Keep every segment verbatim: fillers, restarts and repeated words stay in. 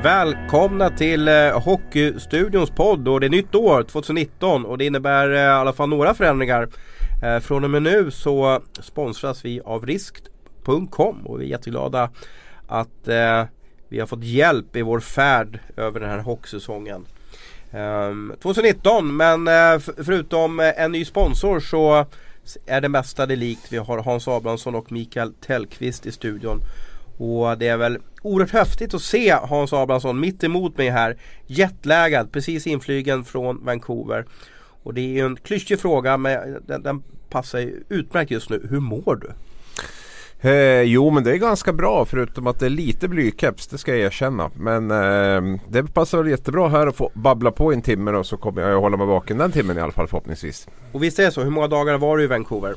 Välkomna till eh, Hockeystudions podd, och det är nytt år tjugonitton och det innebär eh, i alla fall några förändringar. Eh, från och med nu så sponsras vi av risk punkt com och vi är jätteglada att eh, vi har fått hjälp i vår färd över den här hockeysäsongen eh, tjugonitton. Men eh, förutom eh, en ny sponsor så är det mesta det likt. Vi har Hans Abrahamsson och Mikael Tellqvist i studion. Och det är väl oerhört häftigt att se Hans Abrahamsson mitt emot mig här, jetlaggad, precis inflygen från Vancouver. Och det är ju en klyschig fråga, men den, den passar ju utmärkt just nu. Hur mår du? Eh, jo, men det är ganska bra, förutom att det är lite blykeps, det ska jag erkänna. Men eh, det passar jättebra här att få babbla på en timme, och så kommer jag att hålla mig vaken den timmen i alla fall förhoppningsvis. Och visst är det så, hur många dagar var du i Vancouver?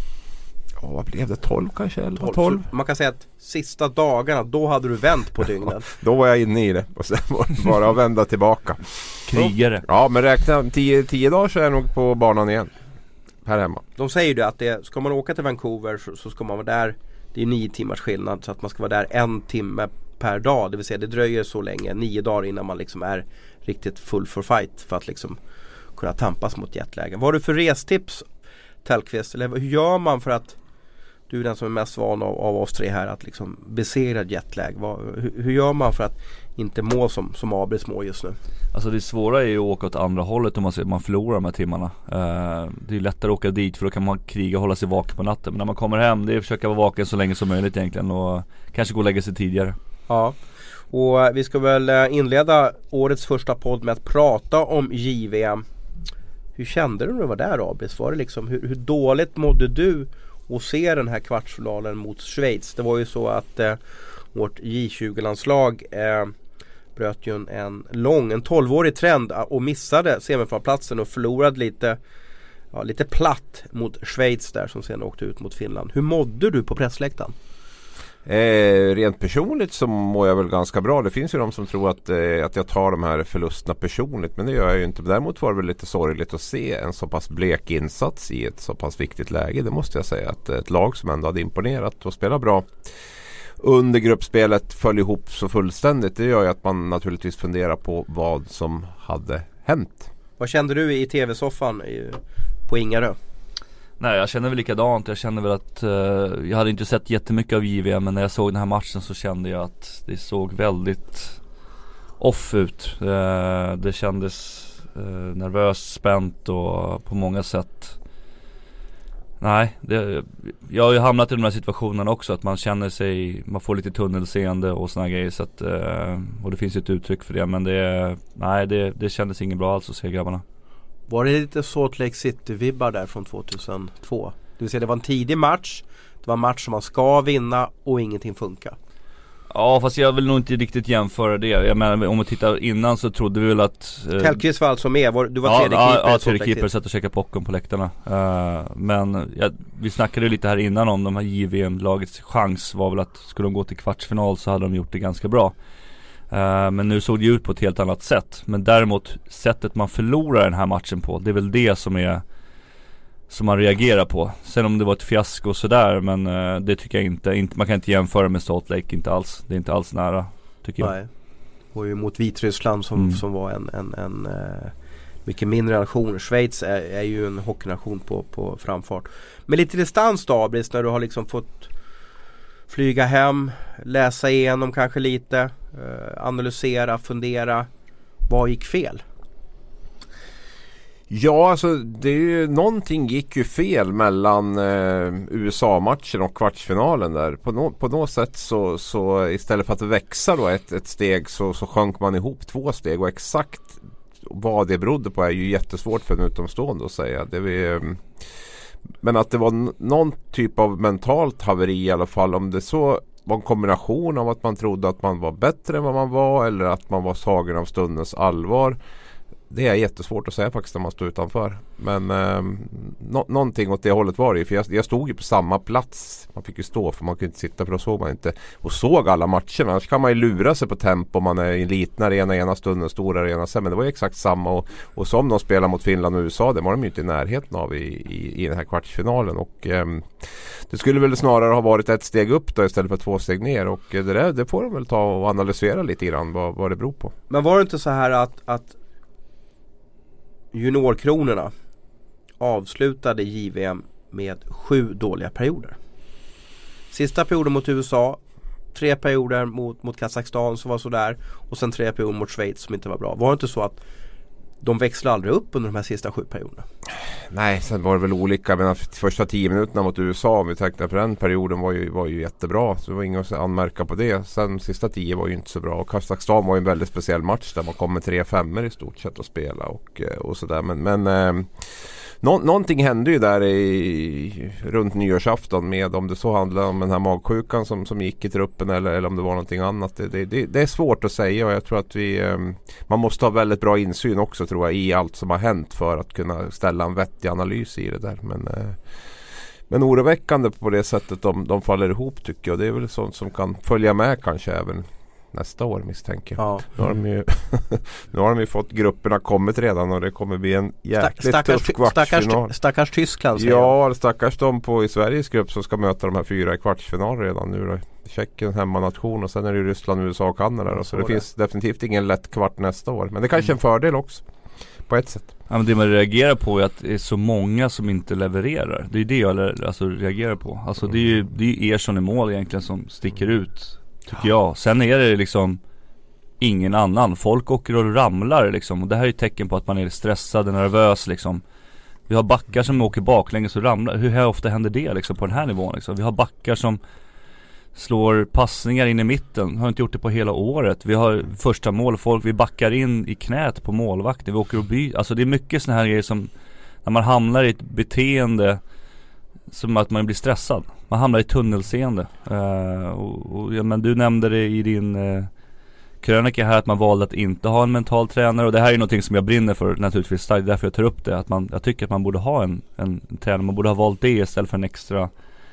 Ja, vad blev det? tolv kanske? Eller tolv? Man kan säga att sista dagarna, då hade du vänt på dygnet. Då var jag inne i det och sen var det bara att vända tillbaka. Krigare. Ja, men räkna tio, tio dagar så är jag nog på banan igen. Här hemma. De säger ju att det, ska man åka till Vancouver så, så ska man vara där, det är nio timmars skillnad, så att man ska vara där en timme per dag. Det vill säga det dröjer så länge, nio dagar innan man liksom är riktigt full for fight för att liksom kunna tampas mot jetlägen. Vad har du för restips, Tellqvist? Eller hur gör man för att, du är den som är mest van av, av oss tre här, att liksom besegra jetlag? Vad, hur, hur gör man för att inte må som, som Abris må just nu? Alltså det svåra är ju att åka åt andra hållet om man, man förlorar de här timmarna. Uh, det är lättare att åka dit, för då kan man kriga och hålla sig vaken på natten. Men när man kommer hem, det är att försöka vara vaken så länge som möjligt egentligen, och kanske gå och lägga sig tidigare. Ja, och vi ska väl inleda årets första podd med att prata om J V M. Hur kände du när du var där, Abris? Var det liksom, hur, hur dåligt mådde du och se den här kvartsfinalen mot Schweiz? Det var ju så att eh, vårt J tjugo-landslag eh, bröt ju en, en lång, en tolvårig trend och missade semifinalplatsen och förlorade lite, ja, lite platt mot Schweiz där, som sen åkte ut mot Finland. Hur mådde du på pressläktaren? Eh, rent personligt så mår jag väl ganska bra. Det finns ju de som tror att, eh, att jag tar de här förlusterna personligt, men det gör jag ju inte. Däremot var det väl lite sorgligt att se en så pass blek insats i ett så pass viktigt läge. Det måste jag säga, att ett lag som ändå hade imponerat och spelat bra under gruppspelet föll ihop så fullständigt. Det gör ju att man naturligtvis funderar på vad som hade hänt. Vad kände du i tv-soffan i, på Ingarö? Nej, jag känner väl likadant. Jag känner väl att uh, jag hade inte sett jättemycket av J V M, men när jag såg den här matchen så kände jag att det såg väldigt off ut. Uh, det kändes uh, nervöst, spänt och på många sätt. Nej, det, jag har ju hamnat i de här situationerna också, att man känner sig, man får lite tunnelseende och såna grejer, så att, uh, och det finns ju ett uttryck för det, men det, nej, det, det kändes inget bra alls att se grabbarna. Var det lite Salt Lake City-vibbar där från tjugohundratvå? Det vill säga det var en tidig match, det var en match som man ska vinna och ingenting funkar. Ja, fast jag vill nog inte riktigt jämföra det. Jag menar, om vi tittar innan så trodde vi väl att eh, Tellqvist var alltså med, var, du var ja, tredje ja, keeper. Ja, tredje keeper, satt och käkade popcorn på läktarna. uh, Men ja, vi snackade lite här innan om de här J V M-lagets chans var väl att skulle de gå till kvartsfinal så hade de gjort det ganska bra. Uh, men nu såg det ut på ett helt annat sätt. Men däremot sättet man förlorar den här matchen på, det är väl det som är som man reagerar på. Sen om det var ett fiasko och sådär, men uh, det tycker jag inte, inte man kan inte jämföra med Salt Lake, inte alls. Det är inte alls nära, tycker Nej. jag. Och ju mot Vitryssland som, mm. som var en, en, en uh, mycket mindre nation. Schweiz är, är ju en hockeynation på, på framfart. Men lite distans då, Abris, när du har liksom fått flyga hem, läsa igenom kanske lite, uh, analysera, fundera. Vad gick fel? Ja, alltså det är ju, någonting gick ju fel mellan eh, U S A-matchen och kvartsfinalen där. På, no, på något sätt så, så istället för att växa då ett, ett steg så, så sjönk man ihop två steg, och exakt vad det berodde på är ju jättesvårt för en utomstående att säga. Det vi, men att det var n- någon typ av mentalt haveri i alla fall, om det så var en kombination av att man trodde att man var bättre än vad man var, eller att man var tagen av stundens allvar. det är jättesvårt att säga faktiskt när man står utanför. Men eh, no- någonting åt det hållet var det ju. För jag, jag stod ju på samma plats. Man fick ju stå för man kunde inte sitta för då såg man inte. Och såg alla matcherna. Annars kan man ju lura sig på tempo om man är i en liten arena ena stunden, stor arena sen. Men det var ju exakt samma. Och, och som de spelar mot Finland och U S A, det var de ju inte i närheten av i, i, i den här kvartsfinalen. Och eh, det skulle väl snarare ha varit ett steg upp då istället för två steg ner. Och eh, det, där, det får de väl ta och analysera lite grann vad, vad det beror på. Men var det inte så här att, att juniorkronorna avslutade J V M med sju dåliga perioder? Sista perioden mot U S A, tre perioder mot, mot Kazakstan som var sådär, och sen tre perioder mot Schweiz som inte var bra. Var det inte så att de växlade aldrig upp under de här sista sju perioderna? Nej, sen var det väl olika. Men första tio minuterna mot U S A, om vi tänkte på den perioden, var ju, var ju jättebra. Så det var inget att anmärka på det. Sen sista tio var ju inte så bra. Och Kazakstan var ju en väldigt speciell match där man kom med tre femmer i stort sett att spela och, och sådär. Men, men eh, nå, någonting hände ju där i, runt nyårsafton med, om det så handlade om den här magsjukan som, som gick i truppen eller, eller om det var någonting annat. Det, det, det, det är svårt att säga, och jag tror att vi eh, man måste ha väldigt bra insyn också, tror jag, i allt som har hänt för att kunna ställa en vettig analys i det där. Men, eh, men oroväckande på det sättet de, de faller ihop, tycker jag. Det är väl sånt som kan följa med kanske även nästa år, misstänker jag. Ja. Nu har de ju, nu har de ju fått grupperna kommit redan och det kommer bli en jäkligt stackars, tuff kvartsfinal. Stackars, stackars Tyskland, säger Ja, jag. stackars de på i Sveriges grupp som ska möta de här fyra i kvartsfinal redan nu då. Tjeckien hemmanation och sen är det Ryssland, U S A och Kanada. Då. Så, så det, det finns definitivt ingen lätt kvart nästa år. Men det kanske är en fördel också. På ett sätt. Ja, men det man reagerar på är att det är så många som inte levererar. Det är det jag alltså, reagerar på. Alltså mm. det är ju det är Ersson i mål egentligen som sticker ut, tycker jag. Sen är det liksom ingen annan. Folk åker och ramlar liksom. Och det här är ett tecken på att man är stressad och nervös liksom. Vi har backar som åker baklänges och ramlar. Hur här ofta händer det liksom på den här nivån liksom? Vi har backar som slår passningar in i mitten. Har inte gjort det på hela året. Vi har första mål. Folk, vi backar in i knät på målvakten. Vi åker och byter. Alltså det är mycket såna här grejer som när man hamnar i ett beteende som att man blir stressad. Man hamnar i tunnelseende. Uh, och, och, ja, men du nämnde det i din uh, krönika här att man valde att inte ha en mental tränare. Och det här är någonting som jag brinner för naturligtvis. Det är därför jag tar upp det. Att man, jag tycker att man borde ha en, en, en tränare. Man borde ha valt det istället för en extra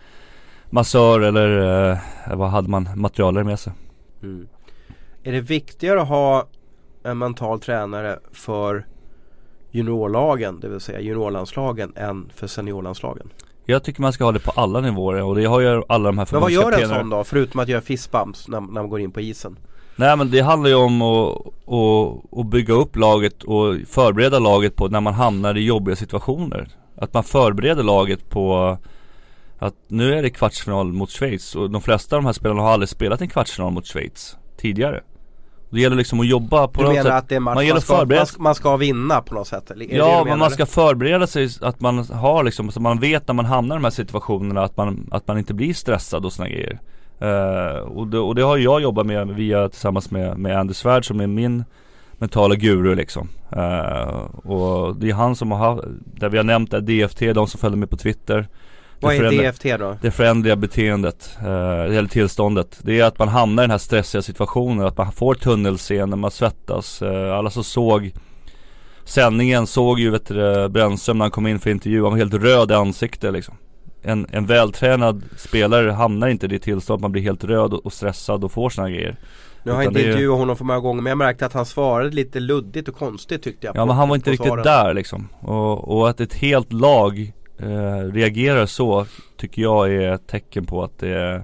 massör eller eh, vad hade man materialer med sig. Mm. Är det viktigare att ha en mental tränare för juniorlagen, det vill säga juniorlandslagen, än för seniorlandslagen? Jag tycker man ska ha det på alla nivåer, och det har ju alla de här. Men vad gör en sån då, förutom att göra fistbumps när, när man går in på isen? Nej, men det handlar ju om att, att, att bygga upp laget och förbereda laget på när man hamnar i jobbiga situationer. Att man förbereder laget på att nu är det kvartsfinal mot Schweiz, och de flesta av de här spelarna har aldrig spelat en kvartsfinal mot Schweiz tidigare. Det gäller liksom att jobba på du något menar sätt. Att det är match man, man, ska, man, ska, man ska vinna på något sätt? Eller? Ja, men man ska förbereda sig att man har liksom, så man vet när man hamnar i de här situationerna att man, att man inte blir stressad och såna grejer. Uh, och, det, och det har jag jobbat med via tillsammans med, med Andy Svärd som är min mentala guru liksom. Uh, och det är han som har haft, där vi har nämnt det, D F T, de som följer med på Twitter. Vad är D F T då? Det förändliga beteendet, eh, eller tillståndet. Det är att man hamnar i den här stressiga situationen, att man får tunnelseende, man svettas. Eh, alla som såg sändningen såg ju vet du, Brännström när han kom in för intervju. Han var helt röd i ansiktet liksom. En, en vältränad spelare hamnar inte i det tillståndet, man blir helt röd och stressad och får såna grejer. Nu har jag inte intervjuat honom för många gånger, men jag märkte att han svarade lite luddigt och konstigt, tyckte jag. Ja, på, men han var inte riktigt svaren. Där liksom. Och, och att ett helt lag Uh, reagerar så, tycker jag är ett tecken på att det är,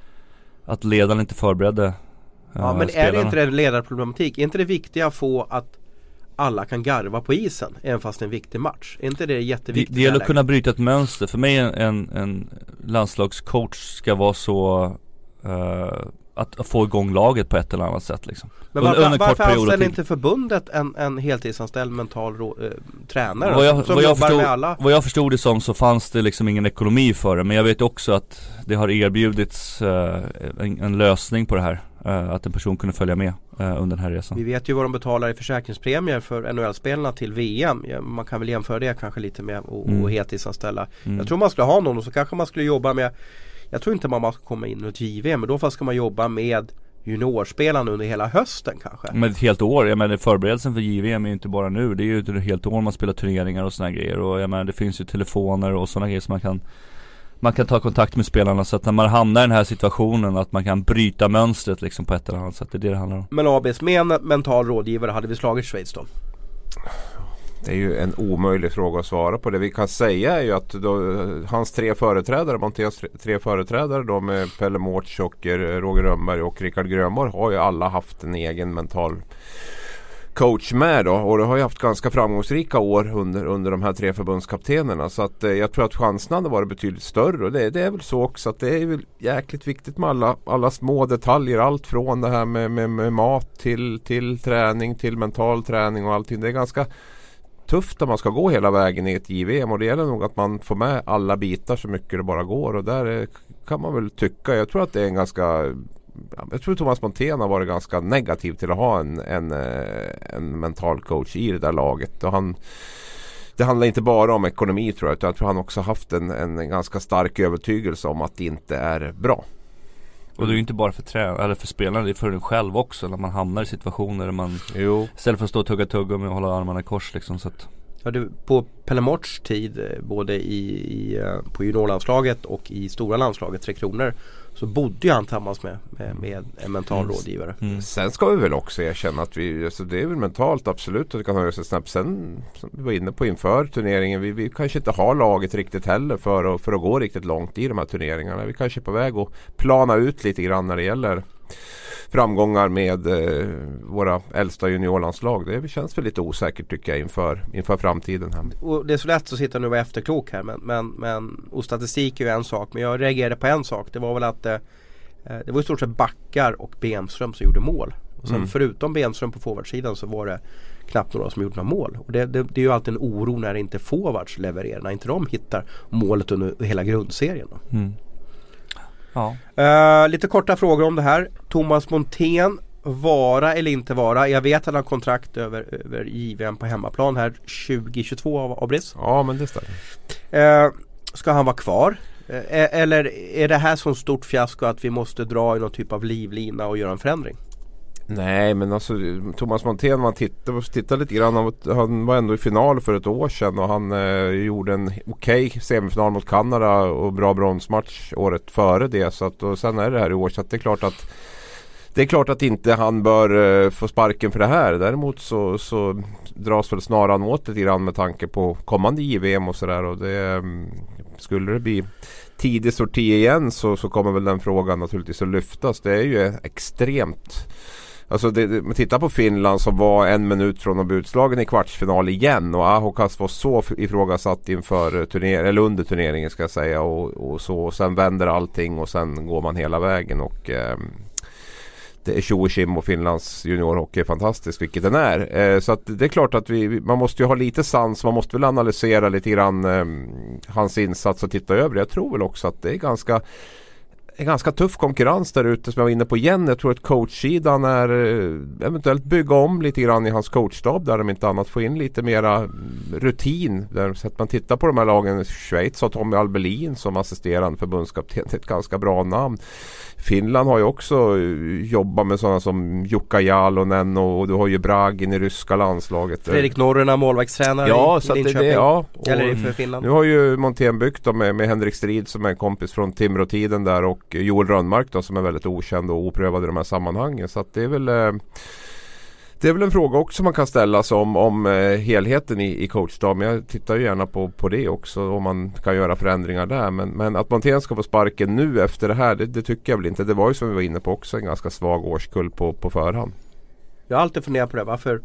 att ledarna inte förberedde uh, Ja, men spelarna. Är det inte det ledarproblematik? Är inte det viktiga att få att alla kan garva på isen även fast det är en viktig match? Är inte det jätteviktigt? Det, det gäller att kunna bryta ett mönster. För mig en, en, en landslagscoach ska vara så uh, att få igång laget på ett eller annat sätt liksom. Men varför, varför, varför anställer inte förbundet en, en heltidsanställd mental rå, äh, tränare vad jag, som, som vad jag jobbar förstod, med alla? Vad jag förstod det som så fanns det liksom ingen ekonomi för det. Men jag vet också att det har erbjudits äh, en, en lösning på det här. Äh, att en person kunde följa med äh, under den här resan. Vi vet ju vad de betalar i försäkringspremier för N H L-spelarna till V M. Ja, man kan väl jämföra det kanske lite med att mm. heltidsanställa. Mm. Jag tror man skulle ha någon, och så kanske man skulle jobba med. Jag tror inte man ska komma in och ett J V M, men då ska man jobba med juniorspelaren under hela hösten kanske. Men ett helt år, jag menar förberedelsen för J V M är ju inte bara nu, det är ju ett helt år man spelar turneringar och såna grejer, och jag menar det finns ju telefoner och såna grejer som man kan man kan ta kontakt med spelarna, så att när man hamnar i den här situationen att man kan bryta mönstret liksom på ett eller annat sätt, det är det det handlar om. Men A B's med en mental rådgivare, hade vi slagit Schweiz då? Det är ju en omöjlig fråga att svara på. Det vi kan säga är ju att då, hans tre företrädare, Monténs tre företrädare då med Pelle Mårts och Roger Rönnberg och Rickard Grönborg, har ju alla haft en egen mental coach med då, och det har ju haft ganska framgångsrika år under, under de här tre förbundskaptenerna, så att eh, jag tror att chanserna hade varit betydligt större, och det, det är väl så också att det är väl jäkligt viktigt med alla, alla små detaljer, allt från det här med, med, med mat till, till träning, till mental träning och allting. Det är ganska tufft om man ska gå hela vägen i ett J V M, och det gäller nog att man får med alla bitar så mycket det bara går, och där är, kan man väl tycka, jag tror att det är en ganska jag tror Thomas Montén har varit ganska negativ till att ha en, en, en mental coach i det där laget, och han, det handlar inte bara om ekonomi tror jag, utan jag tror han också haft en, en ganska stark övertygelse om att det inte är bra. Och det är ju inte bara för trä- eller för spelarna, det är för en själv också, när man hamnar i situationer där man jo. istället för att stå och tugga tugga med att hålla armarna i kors liksom, så att Ja, du, på Pelle Mårts tid, både i, i, på juniorlandslaget och i stora landslaget Tre Kronor, så bodde ju han tillsammans med, med, med en mental mm. rådgivare. Mm. Sen ska vi väl också erkänna att vi, alltså det är väl mentalt absolut, och det kan höra sig snabbt. Sen, som vi var inne på inför turneringen, vi, vi kanske inte har laget riktigt heller för att, för att gå riktigt långt i de här turneringarna. Vi kanske är på väg att plana ut lite grann när det gäller framgångar med eh, våra äldsta juniorlandslag. Det känns väl lite osäkert tycker jag inför, inför framtiden här. Och det är så lätt att sitta nu och vara efterklok här, men, men, men, och statistik är ju en sak, men jag reagerade på en sak. Det var väl att eh, det var i stort sett Backar och Bemström som gjorde mål. Och sen mm. förutom Bemström på forwardsidan så var det knappt några som gjorde några mål. Och det, det, det är ju alltid en oro när inte forwards levererar, när inte de hittar målet under hela grundserien. Mm. Ja. Uh, lite korta frågor om det här. Thomas Montén, vara eller inte vara? Jag vet att han har kontrakt över, över J V M på hemmaplan här tjugo tjugotvå av Abris. Ja, men det stämmer. Uh, ska han vara kvar? Uh, eller är det här så stort fiasko att vi måste dra i någon typ av livlina och göra en förändring? Nej, men alltså Thomas Montén, man tittar, tittar lite grann, han, han var ändå i final för ett år sedan, och han eh, gjorde en okej okay semifinal mot Kanada och bra bronsmatch året före det, så att, och sen är det här i år, så att det är klart att det är klart att inte han bör eh, få sparken för det här. Däremot så, så dras väl snaran åt lite grann med tanke på kommande J V M och sådär, och det eh, skulle det bli tidig sorti igen så, så kommer väl den frågan naturligtvis att lyftas. Det är ju extremt. Alltså det, det, man tittar på Finland som var en minut från att bli utslagen i kvartsfinal igen, och Ahokas var så ifrågasatt inför turner- eller under turneringen ska jag säga, och, och så och sen vänder allting och sen går man hela vägen, och eh, det är tjo och tjim, och Finlands juniorhockey är fantastisk, vilket den är. Eh, så att det är klart att vi, man måste ju ha lite sans, man måste väl analysera lite grann eh, hans insats och titta över. Jag tror väl också att det är ganska en ganska tuff konkurrens där ute som jag var inne på igen. Jag tror att coachsidan är eh, eventuellt bygga om lite grann i hans coachstab där de inte annat får in lite mera rutin. Där, så att man tittar på de här lagen i Schweiz har Tommy Albelin som assisterande förbundskapten, ett ganska bra namn. Finland har ju också jobbat med sådana som Jukka Jalonen, och du har ju Bragin i ryska landslaget. Fredrik Norrena, målvaktstränare ja, i, så i Linköping. Det, ja, Eller i för Finland. Nu har ju Montén byggt då med, med Henrik Strid som är en kompis från Timrå-tiden där, och Joel Rönnmark då, som är väldigt okänd och oprövad i de här sammanhangen. Så att det är väl eh, det är väl en fråga också man kan ställa sig om, om eh, helheten i, i coachstab. Men jag tittar ju gärna på, på det också, om man kan göra förändringar där. Men, men att Montén ska få sparken nu efter det här, det, det tycker jag väl inte. Det var ju som vi var inne på också en ganska svag årskull på, på förhand. Jag har alltid funderat på det, varför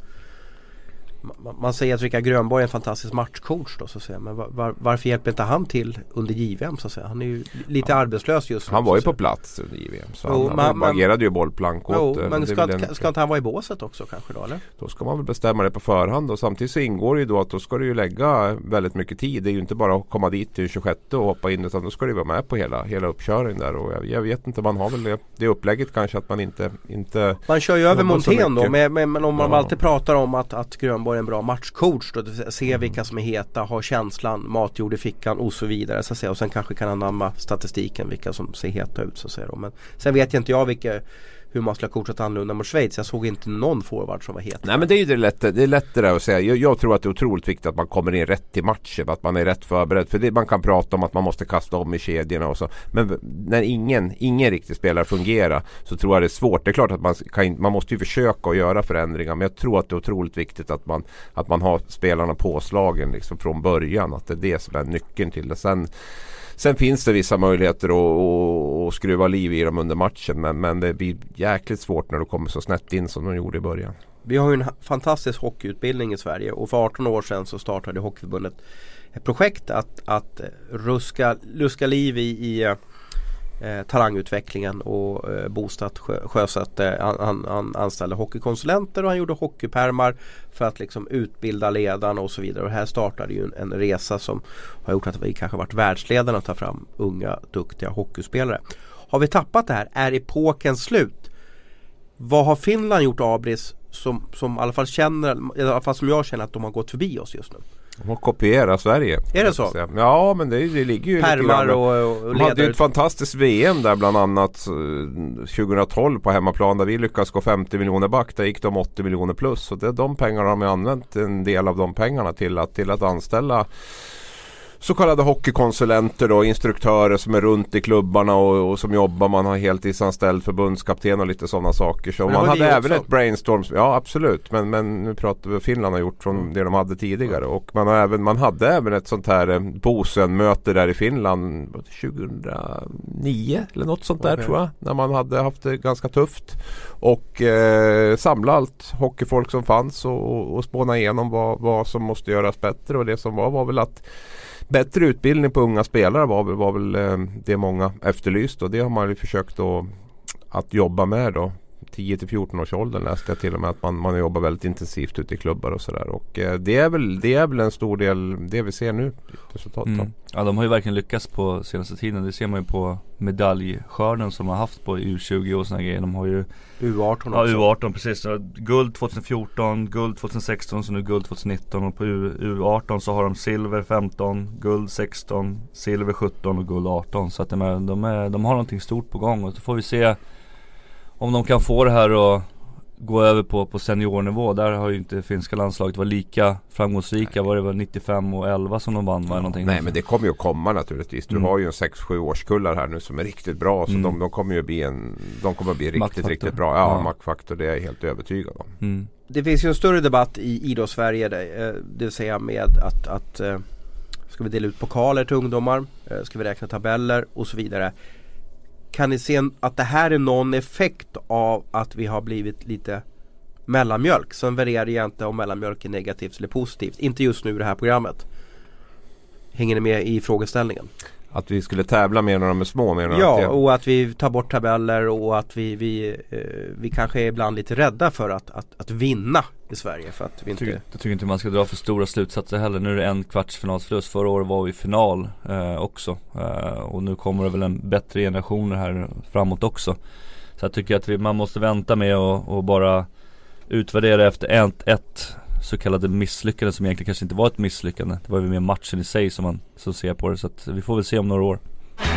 man, man säger att Rickard Grönborg är en fantastisk matchcoach då, så att säga. Men var, var, varför hjälper inte han till under J V M så att säga? Han är ju lite ja. arbetslös just nu. Han var ju på plats under J V M, så jo, han, man, han man, agerade ju bollplank åt. Jo, men ska, den, ska inte han vara i båset också kanske då, eller? Då ska man väl bestämma det på förhand, och samtidigt så ingår det ju då att då ska du ju lägga väldigt mycket tid. Det är ju inte bara att komma dit till tjugosjätte och hoppa in, utan då ska du vara med på hela, hela uppköringen där, och jag, jag vet inte, man har väl det, det upplägget kanske att man inte, inte man kör ju över Montén då, men, men, men om man ja. alltid pratar om att, att Grönborg är en bra matchcoach då, se vilka som är heta, har känslan, matjord i fickan och så vidare så att säga, och sen kanske kan anamma statistiken vilka som ser heta ut så att säga. Men sen vet jag inte jag vilka, hur man skulle ha coachat annorlunda mot Schweiz. Jag såg inte någon forward som var het. Nej, men det är ju det lätt, det är lättare att säga. Jag, jag tror att det är otroligt viktigt att man kommer in rätt i matchen, att man är rätt förberedd. För det, man kan prata om att man måste kasta om i kedjorna och så. Men när ingen, ingen riktig spelare fungerar så tror jag det är svårt. Det är klart att man, kan, man måste ju försöka att göra förändringar, men jag tror att det är otroligt viktigt att man, att man har spelarna påslagen liksom från början. Att det är det som är nyckeln till det. Sen Sen finns det vissa möjligheter att, att, att skruva liv i dem under matchen, men, men det blir jäkligt svårt när du kommer så snett in som de gjorde i början. Vi har ju en fantastisk hockeyutbildning i Sverige, och för arton år sedan så startade Hockeyförbundet ett projekt att, att ruska, luska liv i, i eh, talangutvecklingen, och eh, Bostad sjösatt eh, an, an, anställde hockeykonsulenter, och han gjorde hockeypärmar för att liksom utbilda ledarna och så vidare. Och här startade ju en, en resa som har gjort att vi kanske varit världsledarna att ta fram unga, duktiga hockeyspelare. Har vi tappat det här? Är epoken slut? Vad har Finland gjort, Abris, som, som i alla fall känner, i alla fall som jag känner att de har gått förbi oss just nu? De har kopierat Sverige. Är det så? Ja, men det, det ligger ju Pärmar lite och, och de hade ju ett fantastiskt V M där bland annat tjugohundratolv på hemmaplan, där vi lyckas gå femtio miljoner back. Där gick de åttio miljoner plus. Och det, de pengarna har de använt, en del av de pengarna till att, till att anställa så kallade hockeykonsulenter och instruktörer som är runt i klubbarna och, och som jobbar. Man har heltidsanställd förbundskapten och lite sådana saker. Så man hade även också ett brainstorm. Ja, absolut. Men, men nu pratar vi Finland har gjort från mm. det de hade tidigare. Och man, har även, man hade även ett sånt här eh, Bosen-möte där i Finland tjugohundranio eller något sånt där, okay. tror jag. När man hade haft det ganska tufft. Och eh, samla allt hockeyfolk som fanns och, och, och spåna igenom vad, vad som måste göras bättre. Och det som var var väl att bättre utbildning på unga spelare var väl, var väl eh, det många efterlyst, och det har man ju försökt att, att jobba med då. tio till fjorton års åldern läste jag till och med att man, man jobbar väldigt intensivt ute i klubbar och sådär. Och eh, det, är väl, det är väl en stor del det vi ser nu resultatet. Mm. Ja, de har ju verkligen lyckats på senaste tiden. Det ser man ju på medaljskörden som de har haft på U tjugo och såna grejer. De har ju U arton ja, också. U arton, precis. Så guld tjugohundrafjorton, guld tjugohundrasexton, så nu guld tjugohundranitton. Och på U arton så har de silver femton, guld sexton, silver sjutton och guld arton. Så att de, är, de, är, de har någonting stort på gång. Och så får vi se om de kan få det här att gå över på, på seniornivå. Där har ju inte finska landslaget varit lika framgångsrika. Var det var nittiofem och elva som de vann? Var någonting. Nej, men det kommer ju att komma naturligtvis. Du mm. har ju en sex sju årskullar här nu som är riktigt bra. Så mm. de, de kommer ju bli en, de kommer att bli riktigt, maktfaktor. riktigt bra. Ja, ja. maktfaktor, det är jag helt övertygad om. Mm. Det finns ju en större debatt i Idrottssverige, det vill säga med att, att ska vi dela ut pokaler till ungdomar? Ska vi räkna tabeller och så vidare? Kan ni se att det här är någon effekt av att vi har blivit lite mellanmjölk? Sen värderar jag inte om mellanmjölk är negativt eller positivt. Inte just nu i det här programmet. Hänger ni med i frågeställningen? Att vi skulle tävla med när de är små? Med ja, att och att vi tar bort tabeller, och att vi, vi, eh, vi kanske är ibland lite rädda för att, att, att vinna i Sverige. För att vi inte... Jag, tycker, jag tycker inte man ska dra för stora slutsatser heller. Nu är det en kvartsfinalsförlust. Förra året var vi i final eh, också. Eh, och nu kommer det väl en bättre generation här framåt också. Så jag tycker att vi, man måste vänta med och, och bara utvärdera efter ett, ett så kallade misslyckande som egentligen kanske inte var ett misslyckande. Det var ju mer matchen i sig som man så ser på det. Så att vi får väl se om några år.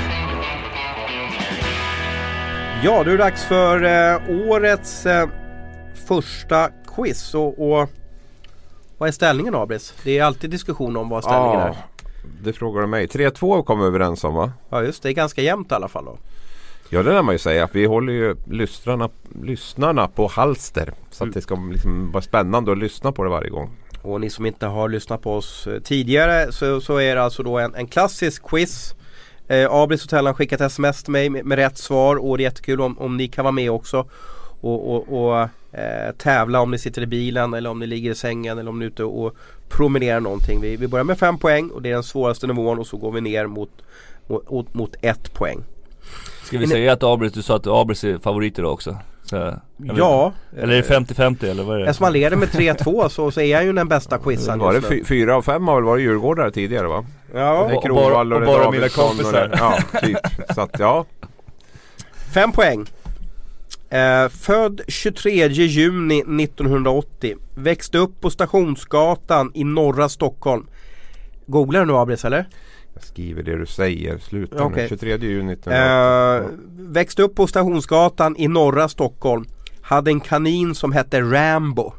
Ja, det är dags för eh, årets eh, första quiz. Och, och vad är ställningen, Abris? Det är alltid diskussion om vad ställningen ja, är. Det frågar du mig. tre två kom vi överens om, va? Ja, just det. Det är ganska jämnt i alla fall då. Ja, det lär man ju säga. Vi håller ju lyssnarna, lyssnarna på halster. Så att det ska liksom vara spännande att lyssna på det varje gång. Och ni som inte har lyssnat på oss tidigare, så, så är det alltså då en, en klassisk quiz. Eh, Abris Hotel har skickat sms till mig med, med rätt svar, och det är jättekul om, om ni kan vara med också och, och, och eh, tävla om ni sitter i bilen eller om ni ligger i sängen eller om ni är ute och promenerar någonting. Vi, vi börjar med fem poäng, och det är den svåraste nivån, och så går vi ner mot, mot, mot ett poäng. Ska vi säga att Abris, du sa att Abris är favoriter då också? Så, ja. Eller är det femtio femtio eller vad är det? Eftersom man leder med tre två så, så är jag ju den bästa quizen. Var det fy, fyra av fem har väl varit Djurgårdare tidigare, va? Ja. Och, och, bara, och, och bara mina kompisar. Ja, typ. Så att, ja. Fem poäng. Eh, född tjugotredje juni nittonhundraåttio. Växte upp på Stationsgatan i norra Stockholm. Googlar du nu, Abris, eller? Jag skriver det du säger. Sluta okay. nu. tjugotredje juni nittonhundraåttio. Uh, växte upp på Stationsgatan i norra Stockholm. Hade en kanin som hette Rambo.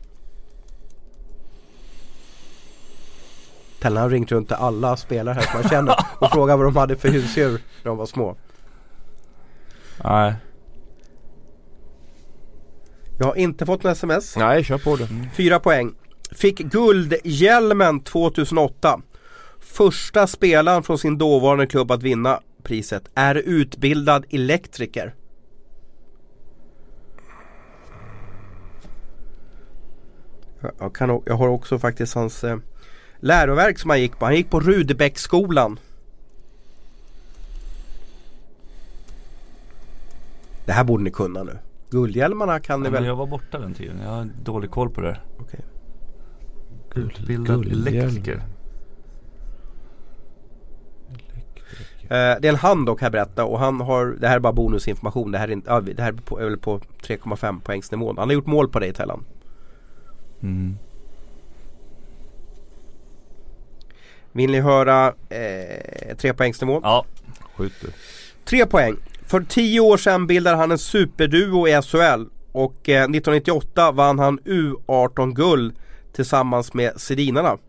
Tellan har ringt runt till alla spelare här som man känner och frågat vad de hade för husdjur när de var små. Nej. Jag har inte fått en sms. Nej, kör på det. Fyra poäng. Fick guldhjälmen tjugohundraåtta. Första spelaren från sin dåvarande klubb att vinna priset. Är utbildad elektriker. Jag, kan, jag har också faktiskt hans eh, läroverk som han gick på. Han gick på Rudebäcksskolan. Det här borde ni kunna nu. Guldhjälmarna kan ni ja, väl... Jag var borta den tiden. Jag har dålig koll på det. Okej. Utbildad elektriker. Uh, det är en han dock här berätta och han har, det här är bara bonusinformation, det här är, inte, uh, det här är på, är på tre komma fem poängsnivån. Han har gjort mål på dig, Tellan. Mm. Vill ni höra eh, tre poängsnivån? Ja. Skjuter. Tre poäng. För tio år sedan bildade han en superduo i S H L och eh, nittonhundranittioåtta vann han U arton guld tillsammans med Sedinarna.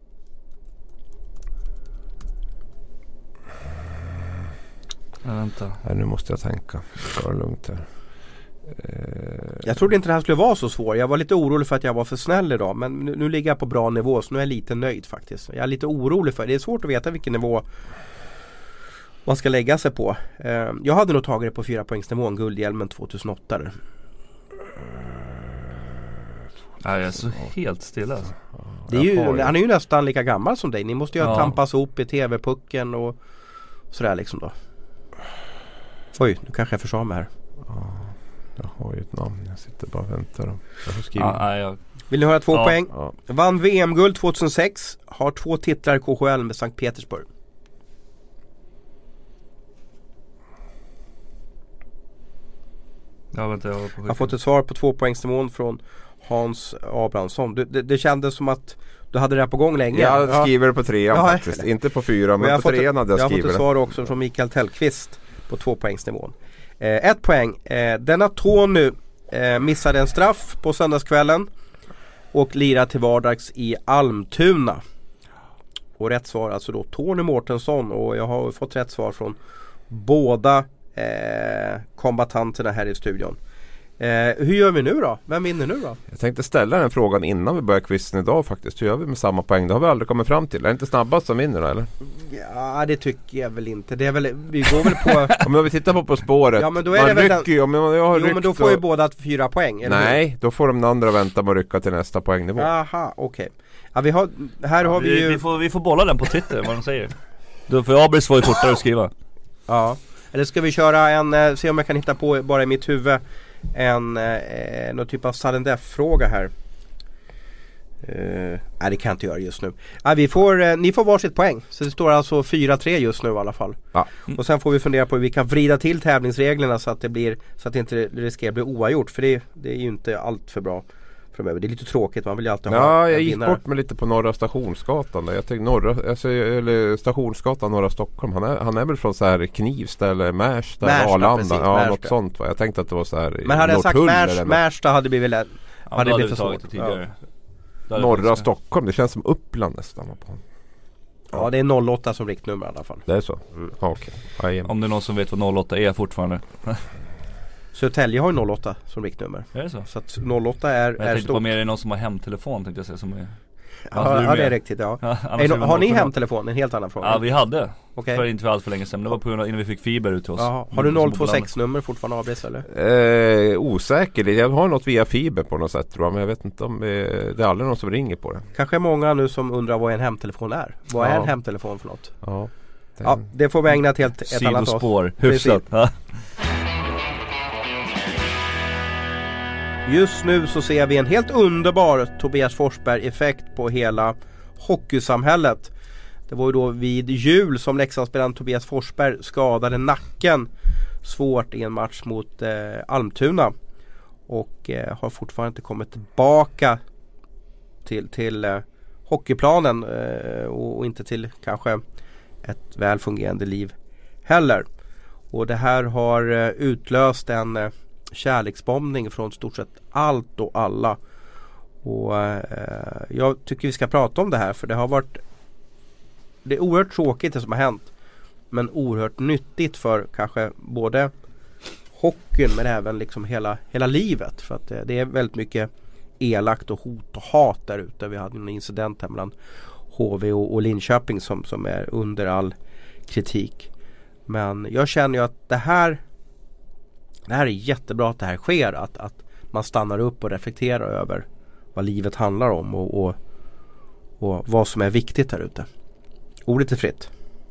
Ja, vänta. Nej, nu måste jag tänka. Ta det lugnt här. Eh... Jag trodde inte det här skulle vara så svårt. Jag var lite orolig för att jag var för snäll idag. Men nu, nu ligger jag på bra nivå, så nu är jag lite nöjd faktiskt. Jag är lite orolig för det. Det är svårt att veta vilken nivå man ska lägga sig på. Eh, jag hade nog tagit det på fyra poängsnivån, guldhjälmen tjugohundraåtta. Nej, jag är så helt stilla. Det är ju, han är ju nästan lika gammal som dig. Ni måste ju ja. tampas ihop i tv-pucken och sådär liksom då. Oj, nu kanske jag försade mig här. Ja, jag har ju ett namn. Jag sitter bara och väntar. Jag får skriva. Ja, nej, jag... Vill ni höra två ja. poäng? Ja. Vann V M-guld tjugohundrasex. Har två titlar i K H L med Sankt Petersburg. Ja, vänta, jag, jag har fått ett svar på två poängsnivån från Hans Abrahamsson. Det, det, det kändes som att du hade det här på gång länge. Jag skriver det på trean ja. faktiskt. Eller? Inte på fyra, men, men på trean hade jag, jag skrivit det. Jag har fått ett svar också från Mikael Tellqvist på två poängsnivån. Eh, ett poäng. Eh, denna Tony eh, missade en straff på söndagskvällen och lirade till vardags i Almtuna. Och rätt svar alltså då Tony Mårtensson, och jag har fått rätt svar från båda eh, kombatanterna här i studion. Eh, hur gör vi nu då? Vem vinner nu då? Jag tänkte ställa den frågan innan vi börjar quizen idag faktiskt. Hur gör vi med samma poäng? Det har vi aldrig kommit fram till. Är det inte snabbast som vinner då, eller? Ja, det tycker jag väl inte. Det är väl, vi går väl på... Om vi tittar på På spåret. Ja, men då är man det väl rycker ju. Om jag har jo, men då får och... ju båda fyra poäng. Eller nej, hur? då får de andra vänta med att rycka till nästa poängnivå. Aha, okej. Okay. Ja, vi har, här ja, har vi, vi ju... Vi får, vi får bolla den på Twitter, vad de säger. Då får jag bli svår fortare att skriva. Ja. Eller ska vi köra en, se om jag kan hitta på bara i mitt huvud en eh, någon typ av sudden death-fråga här. Uh, nej, det kan jag inte göra just nu. Nej, vi får, eh, ni får varsitt poäng. Så det står alltså fyra tre just nu i alla fall. Ja. Mm. Och sen får vi fundera på hur vi kan vrida till tävlingsreglerna så att det blir, så att det inte riskerar att bli oavgjort. För det, det är ju inte allt för bra framöver. Det är lite tråkigt, man vill ju alltid ja, ha. Ja, jag gick bort med lite på Norra Stationsgatan där. Jag tänkte norra, alltså, eller Stationsgatan Norra Stockholm. Han är, han är väl från så här Knivsta eller Märsta, Märsta Arlanda. Precis, ja, Märsta. Något sånt va. Jag tänkte att det var så här. Men hade jag sagt Märsta, Märsta hade blivit lätt. Ja, hade det blivit för svårt. Ja. Norra Stockholm, det känns som Uppland nästan på. Ja, ja, det är noll åtta som riktnummer i alla fall. Det är så? Mm. Okej. Okay. Om det är någon som vet vad noll åtta är fortfarande. Södertälje har ju noll åtta som riktnummer. Är det så? Så att noll åtta är, jag är tänkte på mer är någon som har hemtelefon tänkte jag säga som är... Ja, ja det är riktigt ja. ja är no- har ni hemtelefon? En helt annan fråga. Ja, vi hade. Okay. För inte för allt för länge sedan. Det var på grund av innan vi fick fiber ut till oss. Jaha. Har du noll två sex nummer fortfarande A B S eller? Eh, osäker. Jag har något via fiber på något sätt tror jag. Men jag vet inte om eh, det är aldrig någon som ringer på det. Kanske många nu som undrar vad en hemtelefon är. Vad ja. är en hemtelefon för något? Ja. Det, ja, det får vi ägna ett helt ett annat sidospår. Hyfsat. Ja. Just nu så ser vi en helt underbar Tobias Forsberg-effekt på hela hockeysamhället. Det var ju då vid jul som Leksandsspelaren Tobias Forsberg skadade nacken svårt i en match mot eh, Almtuna. Och eh, har fortfarande inte kommit tillbaka till, till eh, hockeyplanen eh, och, och inte till kanske ett väl fungerande liv heller. Och det här har uh, utlöst en uh, kärleksbombning från stort sett allt och alla. Och uh, jag tycker vi ska prata om det här, för det har varit det är oerhört tråkigt det som har hänt, men oerhört nyttigt för kanske både hockeyn men även liksom hela, hela livet, för att det, det är väldigt mycket elakt och hot och hat där ute. Vi hade en incident här mellan H V och, och Linköping som, som är under all kritik. Men jag känner ju att det här det här är jättebra att det här sker, att, att man stannar upp och reflekterar över vad livet handlar om och, och, och vad som är viktigt där ute. Ordet är fritt.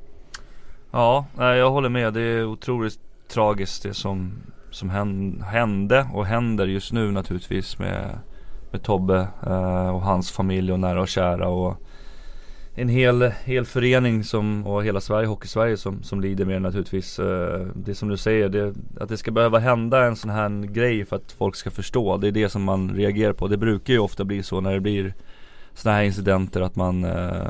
Ja, jag håller med. Det är otroligt tragiskt det som, som hände och händer just nu naturligtvis med, med Tobbe eh, och hans familj och nära och kära och en hel, hel förening som, och hela Sverige, Hockey-Sverige som, som lider med naturligtvis. Eh, det som du säger, det, att det ska behöva hända en sån här grej för att folk ska förstå. Det är det som man reagerar på. Det brukar ju ofta bli så när det blir såna här incidenter att man eh,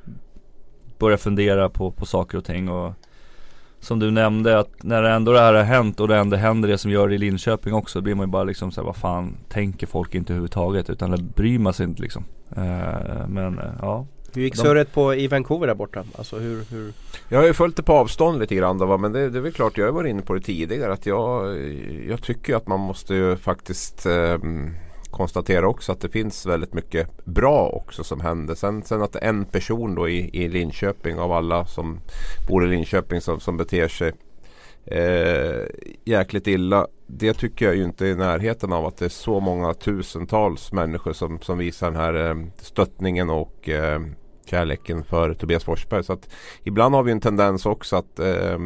börjar fundera på, på saker och ting. Och som du nämnde, att när det ändå det här har hänt och det ändå händer det som gör det i Linköping också, blir man ju bara liksom så här, vad fan tänker folk inte överhuvudtaget, utan det bryr man sig inte liksom. Eh, men eh, ja. Hur gick surret på i Vancouver där borta? Alltså hur, hur... Jag har ju följt det på avstånd lite grann då, men det, det är väl klart, jag har varit inne på det tidigare, att jag, jag tycker att man måste ju faktiskt eh, konstatera också att det finns väldigt mycket bra också som händer. Sen, sen att en person då i, i Linköping av alla som bor i Linköping som, som beter sig eh, jäkligt illa, det tycker jag ju inte är i närheten av att det är så många tusentals människor som, som visar den här eh, stöttningen och eh, kärleken för Tobias Forsberg. Så att ibland har vi en tendens också att eh,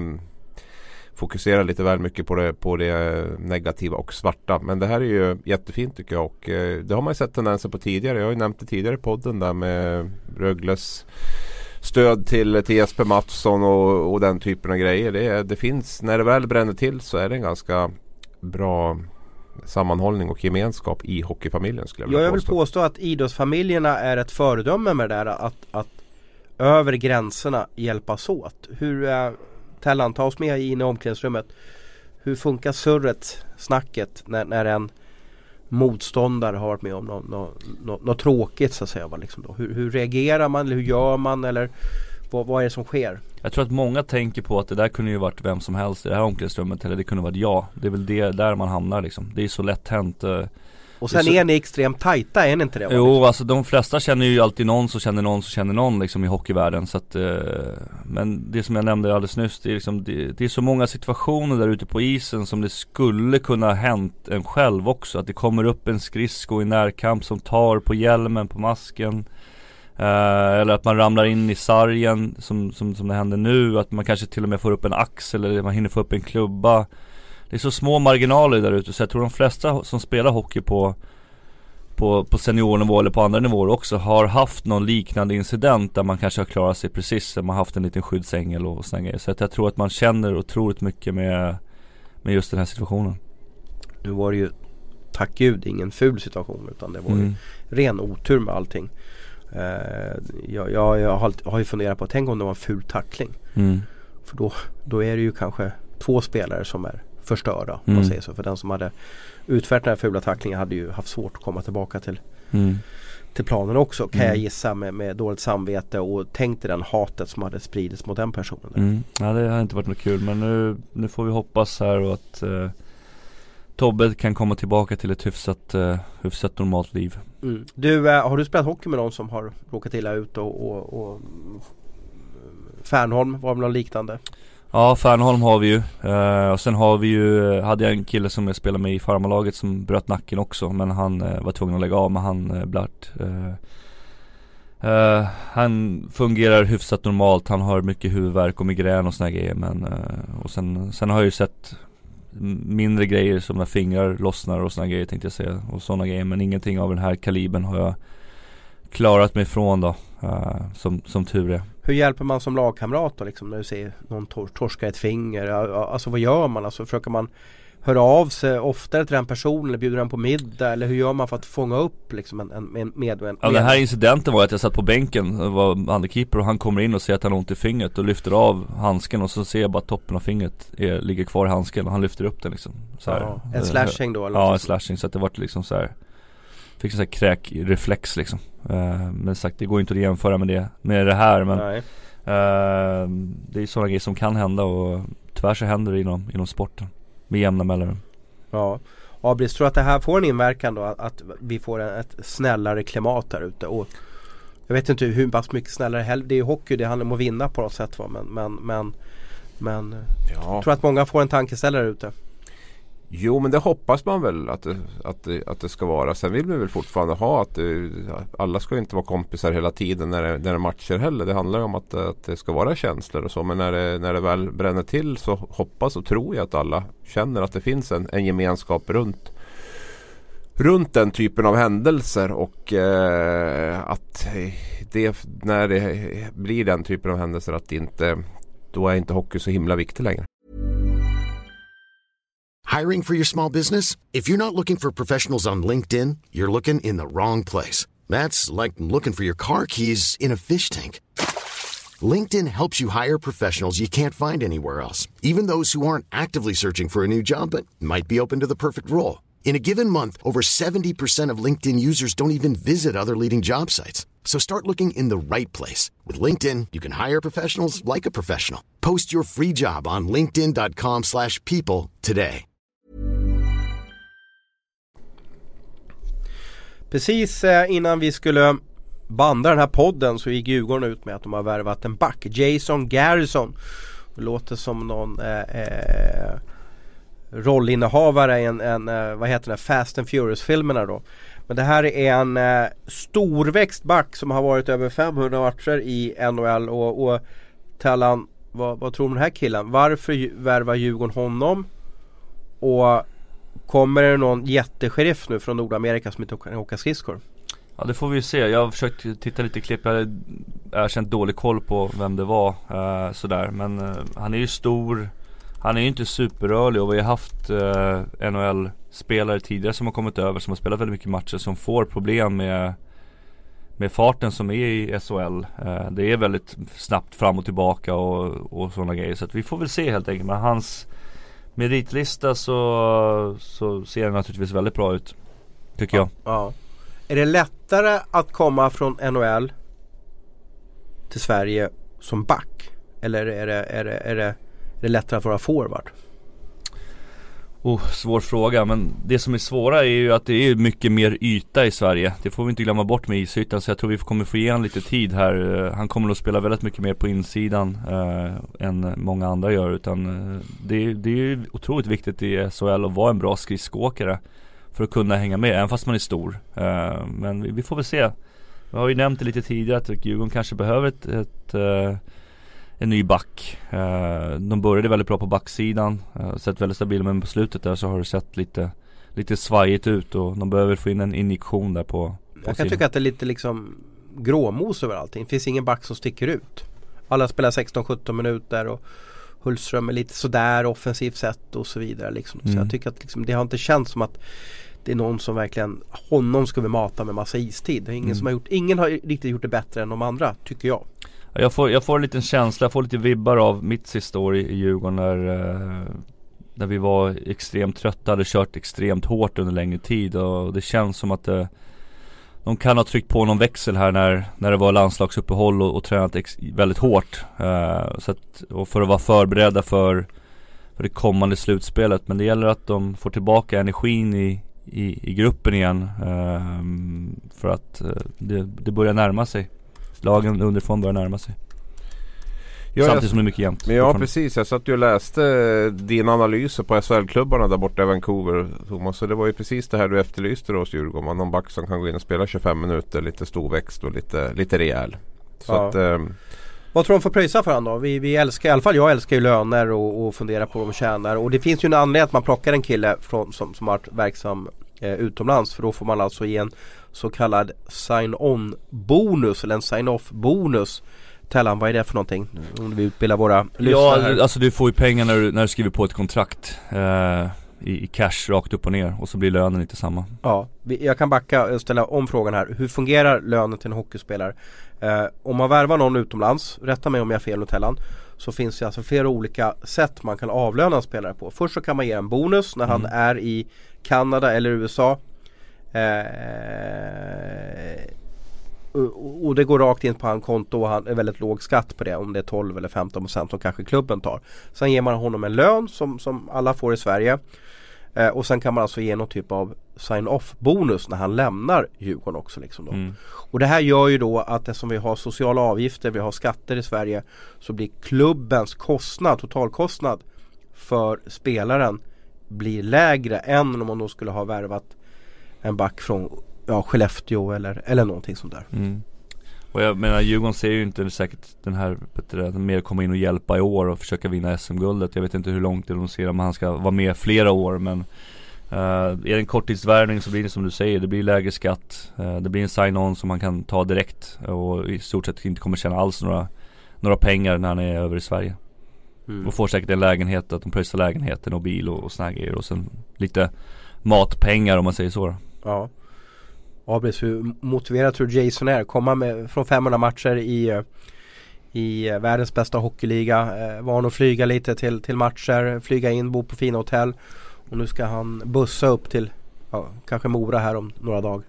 fokusera lite väl mycket på det, på det negativa och svarta. Men det här är ju jättefint tycker jag, och eh, det har man ju sett tendenser på tidigare. Jag har ju nämnt det tidigare i podden där med Rögles stöd till, till Jesper Mattsson och, och den typen av grejer. Det, det finns, när det väl bränner till så är det en ganska bra sammanhållning och gemenskap i hockeyfamiljen, skulle jag vilja ja, jag vill påstå. påstå att idrottsfamiljerna är ett föredöme med det där, att, att över gränserna hjälpas åt. Hur är Tellan, ta oss med in i omklädningsrummet. Hur funkar surret, snacket när, när en motståndare har varit med om något, något, något, något tråkigt så att säga, liksom då? Hur, hur reagerar man, eller hur gör man, eller vad, vad är det som sker? Jag tror att många tänker på att det där kunde ju varit vem som helst i det här omklädningsrummet, eller det kunde varit jag. Det är väl det där man hamnar liksom. Det är så lätt hänt. Och sen är, så... är ni extremt tajta, är ni inte det? Jo, liksom? alltså de flesta känner ju alltid någon som känner någon som känner någon liksom i hockeyvärlden. Så att, eh, men det som jag nämnde alldeles nyss, det är, liksom, det, det är så många situationer där ute på isen som det skulle kunna ha hänt en själv också. Att det kommer upp en skridsko i närkamp som tar på hjälmen, på masken. Uh, eller att man ramlar in i sargen som, som, som det händer nu. Att man kanske till och med får upp en axel, eller man hinner få upp en klubba. Det är så små marginaler där ute, så jag tror de flesta som spelar hockey på, på, på seniornivå eller på andra nivåer också har haft någon liknande incident där man kanske har klarat sig precis, där man har haft en liten skyddsängel och sådana grejer. Så att jag tror att man känner otroligt mycket med, med just den här situationen. Nu var det ju, tack gud, ingen ful situation, utan det var mm. ju ren otur med allting. Uh, jag, jag, jag har, har ju funderat på, tänk om det var en ful tackling. Mm. För då, då är det ju kanske två spelare som är förstörda, om mm. man säger så. För den som hade utfört den här fula tacklingen hade ju haft svårt att komma tillbaka till, mm. till planen också, kan mm. jag gissa, med, med dåligt samvete, och tänk dig den hatet som hade spridits mot den personen. Mm. Ja, det har inte varit något kul, men nu, nu får vi hoppas här och att uh, Tobbe kan komma tillbaka till ett hyfsat, uh, hyfsat normalt liv. Mm. Du, uh, har du spelat hockey med någon som har råkat illa ut och, och, och Fernholm, var det något liknande? Ja, Fernholm har vi ju. Uh, och sen har vi ju, hade jag en kille som jag spelade med i farmalaget som bröt nacken också, men han uh, var tvungen att lägga av, men han uh, blart. Uh, uh, han fungerar hyfsat normalt. Han har mycket huvudvärk och migrän och såna grejer, men uh, och sen, sen har jag ju sett mindre grejer som när fingrar lossnar och såna grejer, tänkte jag säga, och såna grejer, men ingenting av den här kalibern har jag klarat mig från då, uh, som, som tur är. Hur hjälper man som lagkamrat då, liksom, när du ser någon tor- torska ett finger? Alltså vad gör man? Alltså försöker man höra av sig oftare till den personen eller bjuder den på middag, eller hur gör man för att fånga upp liksom en, en, en med, med, ja, den här incidenten var att jag satt på bänken, var underkeeper, och han kommer in och säger att han har ont i fingret och lyfter av handsken, och så ser jag bara toppen av fingret är, ligger kvar i handsken, och han lyfter upp den liksom så här. Ja, en slashing då eller ja, en slashing, så att det var liksom så här, fick en sån här kräkreflex liksom. uh, men sagt, det går inte att jämföra med det med det här, men uh, det är sådana grejer som kan hända, och tyvärr så händer det inom, inom sporten med jämna mellanrum. Ja, Abris, tror att det här får en inverkan då, att, att vi får en, ett snällare klimat där ute, och jag vet inte hur pass mycket snällare heller, det är ju hockey, det handlar om att vinna på något sätt va? men, men, men, men ja. Jag tror att många får en tankeställare ute. Jo, men det hoppas man väl att det, att det, att det ska vara. Sen vill vi väl fortfarande ha att det, alla ska inte vara kompisar hela tiden när det, när det är matcher heller. Det handlar ju om att, att det ska vara känslor och så. Men när det, när det väl bränner till så hoppas och tror jag att alla känner att det finns en, en gemenskap runt, runt den typen av händelser. Och eh, att det, när det blir den typen av händelser, att det inte, då är inte hockey så himla viktig längre. Hiring for your small business? If you're not looking for professionals on LinkedIn, you're looking in the wrong place. That's like looking for your car keys in a fish tank. LinkedIn helps you hire professionals you can't find anywhere else, even those who aren't actively searching for a new job but might be open to the perfect role. In a given month, over seventy percent of LinkedIn users don't even visit other leading job sites. So start looking in the right place. With LinkedIn, you can hire professionals like a professional. Post your free job on linkedin dot com slash people today. Precis innan vi skulle banda den här podden så gick Djurgården ut med att de har värvat en back, Jason Garrison. Det låter som någon eh, eh, rollinnehavare i en, en eh, vad heter det, Fast and Furious-filmerna då. Men det här är en eh, storväxt back som har varit över femhundra matcher i N H L, och, och Tellan, vad, vad tror du om den här killen? Varför värvar Djurgården honom? Och kommer det någon jättesheriff nu från Nordamerika som inte kan åka skridskor? Ja, det får vi se. Jag har försökt titta lite klipp. Jag har erkänt dålig koll på vem det var. Uh, sådär. Men uh, han är ju stor. Han är ju inte superrörlig. Och vi har haft uh, N H L-spelare tidigare som har kommit över, som har spelat väldigt mycket matcher, som får problem med, med farten som är i S H L. Uh, det är väldigt snabbt fram och tillbaka och, och sådana grejer. Så att vi får väl se helt enkelt. Men hans meritlista så, så ser det naturligtvis väldigt bra ut, tycker ja, jag. Ja. Är det lättare att komma från N H L till Sverige som back? Eller är det, är det, är det, är det lättare att vara forward? Oh, svår fråga, men det som är svåra är ju att det är mycket mer yta i Sverige. Det får vi inte glömma bort med isytan, så jag tror vi kommer få ge han lite tid här. Han kommer att spela väldigt mycket mer på insidan eh, än många andra gör, utan eh, det, det är ju otroligt viktigt i S H L att vara en bra skridskåkare för att kunna hänga med, även fast man är stor. Eh, men vi, vi får väl se. Vi har ju nämnt det lite tidigare att Djurgården kanske behöver ett, ett eh, en ny back. Uh, de började väldigt bra på backsidan. Uh, sett väldigt stabila, men på slutet där så har det sett lite lite svajigt ut, och de behöver få in en injektion där på, på Jag kan sidan. tycka att det är lite liksom gråmos över allting. Det finns ingen back som sticker ut. Alla spelar sexton sjutton minuter, och Hultström är lite sådär offensivt sett och så vidare liksom. Så mm. jag tycker att liksom, det har inte känts som att det är någon som verkligen, honom ska vi mata med massa istid. Det är ingen mm. som har gjort, ingen har riktigt gjort det bättre än de andra, tycker jag. Jag får, jag får en liten känsla, jag får lite vibbar av mitt sista år i, i Djurgården när, eh, när vi var extremt trötta, hade kört extremt hårt under längre tid, och det känns som att eh, de kan ha tryckt på någon växel här när, när det var landslagsuppehåll och, och tränat ex, väldigt hårt eh, så att, och för att vara förberedda för, för det kommande slutspelet. Men det gäller att de får tillbaka energin i, i, i gruppen igen, eh, för att eh, det, det börjar närma sig. Lagen underifrån börjar närma sig. Ja, samtidigt jag, som det är mycket jämnt. Men ja, precis. Jag satt ju och läste dina analyser på S H L-klubbarna där borta i Vancouver, Thomas. Så det var ju precis det här du efterlyste då hos Djurgården. Man någon back som kan gå in och spela tjugofem minuter, lite storväxt och lite, lite rejäl. Så ja. att, eh, vad tror de får pröjsa för han då? Vi, vi älskar, i alla fall jag älskar ju löner och, och fundera på vad de tjänar. Och det finns ju en anledning att man plockar en kille från, som, som har varit verksam eh, utomlands. För då får man alltså ge en så kallad sign-on-bonus eller en sign-off-bonus. Tellan, vad är det för någonting? Om vi utbildar våra lyssnare Ja, här. alltså du får ju pengar när du, när du skriver på ett kontrakt. Eh, i, i cash rakt upp och ner och så blir lönen inte samma. Ja, jag kan backa och ställa om frågan här. Hur fungerar lönen till en hockeyspelare? Eh, om man värvar någon utomlands, rätta mig om jag har fel Nutellan, så finns det alltså flera olika sätt man kan avlöna en spelare på. Först så kan man ge en bonus när han mm. är i Kanada eller U S A. Eh, och, och det går rakt in på hans konto och han är väldigt låg skatt på det, om det är tolv eller femton procent som kanske klubben tar. Sen ger man honom en lön som, som alla får i Sverige. Eh, och sen kan man alltså ge någon typ av sign-off bonus när han lämnar Djurgården också liksom då. Mm. Och det här gör ju då att eftersom vi har sociala avgifter, vi har skatter i Sverige, så blir klubbens kostnad, totalkostnad för spelaren blir lägre än om man då skulle ha värvat en back från ja, Skellefteå eller, eller någonting sånt där. Mm. Och jag menar, Djurgården ser ju inte säkert den här bättre, mer komma in och hjälpa i år och försöka vinna S M-guldet. Jag vet inte hur långt de ser om han ska vara med flera år, men uh, är det en korttidsvärvning så blir det som du säger, det blir lägre skatt, uh, det blir en sign-on som man kan ta direkt och i stort sett inte kommer tjäna alls några, några pengar när han är över i Sverige. Mm. Och får säkert en lägenhet, att de pröjsar lägenheten och bil och, och såna grejer och sen lite matpengar om man säger så. Ja. Ja, precis. Hur motiverad tror du Jason är? Komma med från femhundra matcher i, i världens bästa hockeyliga. Eh, van att flyga lite till, till matcher, flyga in, bo på fina hotell. Och nu ska han bussa upp till ja, kanske Mora här om några dagar.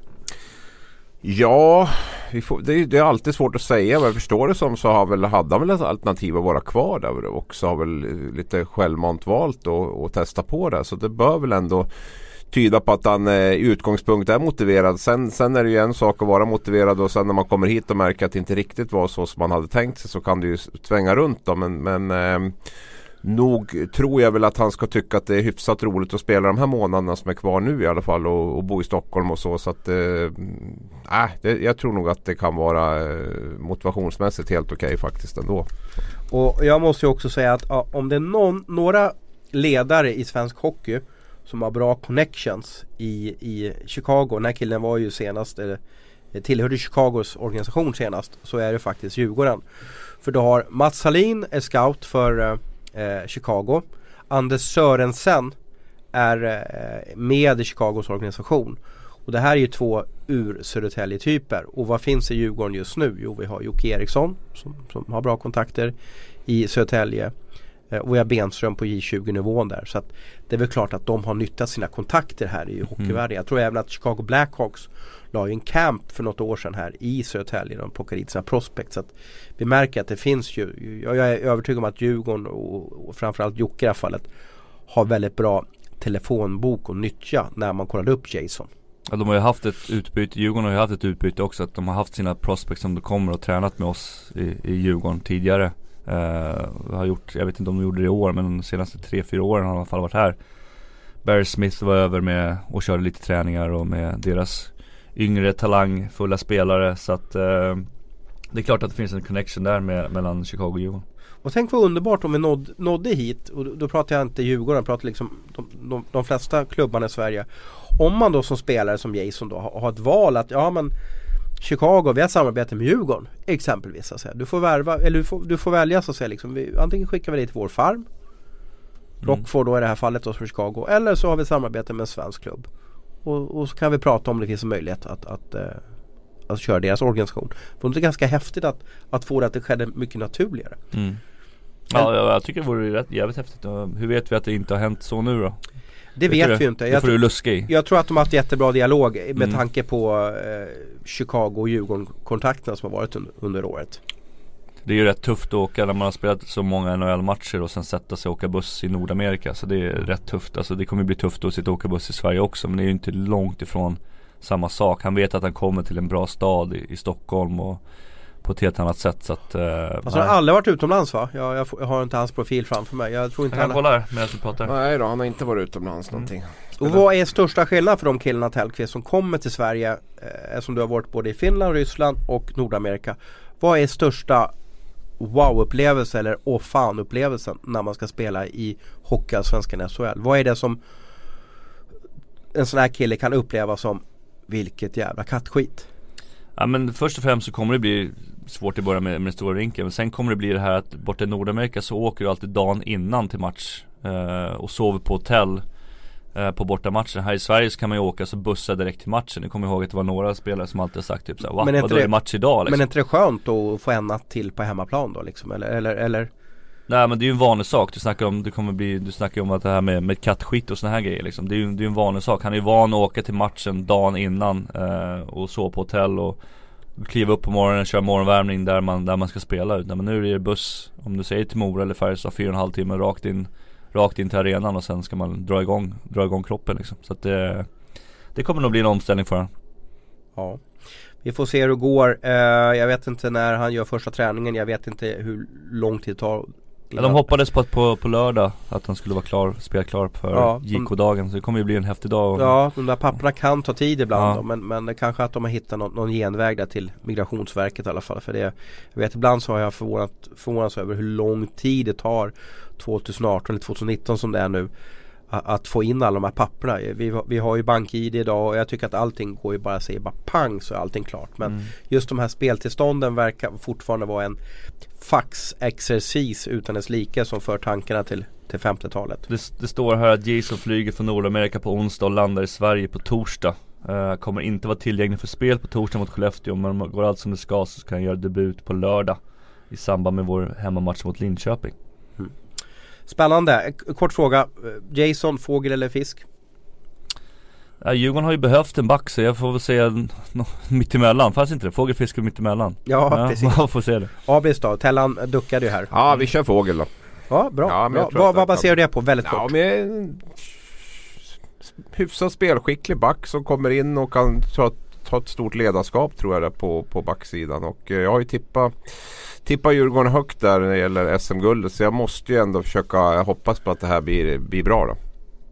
Ja, vi får, det, är, det är alltid svårt att säga. Vad jag förstår det som så har väl, hade han väl ett alternativ att vara kvar där och så har väl lite självmant valt att testa på det. Så det bör väl ändå tyda på att han eh, utgångspunkt är motiverad. Sen, sen är det ju en sak att vara motiverad och sen när man kommer hit och märker att det inte riktigt var så som man hade tänkt sig så kan det ju svänga runt då. Men, men eh, nog tror jag väl att han ska tycka att det är hyfsat roligt att spela de här månaderna som är kvar nu i alla fall och, och bo i Stockholm och så. Så att, eh, det, jag tror nog att det kan vara eh, motivationsmässigt helt okej okay, faktiskt ändå. Och jag måste ju också säga att ja, om det är någon, några ledare i svensk hockey som har bra connections i, i Chicago. Den här killen var ju senast, eller tillhörde Chicagos organisation senast, så är det faktiskt Djurgården. För då har Mats Salin är scout för eh, Chicago. Anders Sörensen är eh, med i Chicagos organisation. Och det här är ju två ur-Södertälje-typer. Och vad finns i Djurgården just nu? Jo, vi har Jocke Eriksson som, som har bra kontakter i Södertälje. Och vi har Benström på J tjugo-nivån där. Så att det är väl klart att de har nyttat sina kontakter här i hockeyvärlden. Mm. Jag tror även att Chicago Blackhawks la ju en camp för något år sedan här i Södertälje. De plockade dit sina prospects. Så att vi märker att det finns ju. Jag är övertygad om att Djurgården och, och framförallt Jocke i det här fallet har väldigt bra telefonbok och nyttja när man kollade upp Jason. Ja, de har ju haft ett utbyte, Djurgården har ju haft ett utbyte också, att de har haft sina prospects som de kommer och tränat med oss i, i Djurgården tidigare. Uh, har gjort, jag vet inte om de gjorde det i år, men de senaste tre, fyra åren har de i alla fall varit här. Barry Smith var över med och körde lite träningar och med deras yngre talangfulla spelare, så att uh, det är klart att det finns en connection där med, mellan Chicago och Djurgården. Och tänk vad underbart om vi nåd, nådde hit, och då, då pratar jag inte Djurgården, jag pratar liksom de, de, de flesta klubbarna i Sverige. Om man då som spelare som Jason då har, har ett val att ja men Chicago, vi har samarbete med Djurgården exempelvis så att säga. Du får värva, eller du får, du får välja så att säga liksom. Vi, antingen skickar vi dig till vår farm mm. Rockford då i det här fallet då från Chicago, eller så har vi samarbete med en svensk klubb och, och så kan vi prata om det finns en möjlighet att, att, att, att köra deras organisation. För det är ganska häftigt att, att få det att det skedde mycket naturligare. Mm. Ja, jag, jag tycker det vore rätt, jävligt häftigt. Hur vet vi att det inte har hänt så nu då? Det vet, vet vi ju inte. Det får du luska i. Jag tror att de har haft jättebra dialog med mm. tanke på eh, Chicago och Djurgården-kontakterna som har varit under, under året. Det är ju rätt tufft att åka när man har spelat så många N H L-matcher och sen sätta sig och åka buss i Nordamerika. Så det är rätt tufft. Alltså det kommer bli tufft att sitta och åka buss i Sverige också, men det är ju inte långt ifrån samma sak. Han vet att han kommer till en bra stad i, i Stockholm och på ett helt annat sätt. Så att, eh, alltså han har aldrig varit utomlands va? Jag, jag, jag har inte hans profil framför mig. Jag tror inte jag kan han kolla här medan du pratar. Nej då, han har inte varit utomlands mm. någonting. Och vad är största skillnad för de killarna Tellqvist som kommer till Sverige eh, som du har varit både i Finland, Ryssland och Nordamerika? Vad är största wow-upplevelse eller åh fan-upplevelsen när man ska spela i Hockeyallsvenskan S H L? Vad är det som en sån här kille kan uppleva som vilket jävla kattskit? Ja, men först och främst så kommer det bli svårt i början med, med den stora rinken. Men sen kommer det bli det här att borta i Nordamerika så åker du alltid dagen innan till match eh, och sover på hotell eh, på bortamatchen. Här i Sverige så kan man ju åka så bussa direkt till matchen. Jag kommer ihåg att det var några spelare som alltid har sagt typ såhär, vad är det match idag liksom. Men är inte det skönt att få en natt till på hemmaplan då liksom? Eller, eller, eller? Nej, men det är ju en vanlig sak. Du snackar om, det kommer bli, du snackar om att det här med, med kattskit och såna här grejer liksom. Det är ju det är en vanlig sak. Han är ju van att åka till matchen dagen innan eh, och så på hotell och kliva upp på morgonen och köra morgonvärmning där man, där man ska spela ut. Men nu är det buss, om du säger till Mora eller Färjestad, fyra och en halv timme rakt in, rakt in till arenan och sen ska man dra igång, dra igång kroppen liksom. Så att det, det kommer nog bli en omställning för honom. Ja. Vi får se hur det går. Uh, jag vet inte när han gör första träningen. Jag vet inte hur lång tid det tar. Ja, de hoppades på att på, på lördag att han skulle vara klar, spelklar för ja, J K-dagen. Så det kommer ju bli en häftig dag. Och... Ja, de där papperna kan ta tid ibland ja. då, men, men det kanske att de har hittat någon, någon genväg där till Migrationsverket i alla fall. För det, jag vet ibland så har jag förvånat, förvånats över hur lång tid det tar tjugo arton eller tjugo nitton som det är nu att få in alla de här papperna. Vi, vi har ju bank-I D idag och jag tycker att allting går ju bara att säga bara pang så är allting klart. Men mm. just de här speltillstånden verkar fortfarande vara en faxexercis utan dess like som för tankarna till, till femtiotalet. Det, det står här att Jason flyger från Nordamerika på onsdag och landar i Sverige på torsdag. Uh, kommer inte vara tillgänglig för spel på torsdag mot Skellefteå, men går allt som det ska så ska han göra debut på lördag i samband med vår hemmamatch mot Linköping. Mm. Spännande. Kort fråga. Jason, fågel eller fisk? Ja, Djurgården har ju behövt en back så jag får väl säga no, mitt emellan. Fast inte det. Fågel, fisk och mitt emellan. Ja, ja precis. Man får se det. Abis då. Tellan duckade ju här. Ja, vi kör fågel då. Ja, bra. Ja, bra. Vad, vad baserar du det på? Väldigt ja, kort. Men hyfsat spelskicklig back som kommer in och kan ta, ta ett stort ledarskap tror jag där på, på backsidan. Och jag har ju tippat Tippa Djurgården högt där när det gäller S M-guldet. Så jag måste ju ändå försöka hoppas på att det här blir, blir bra då.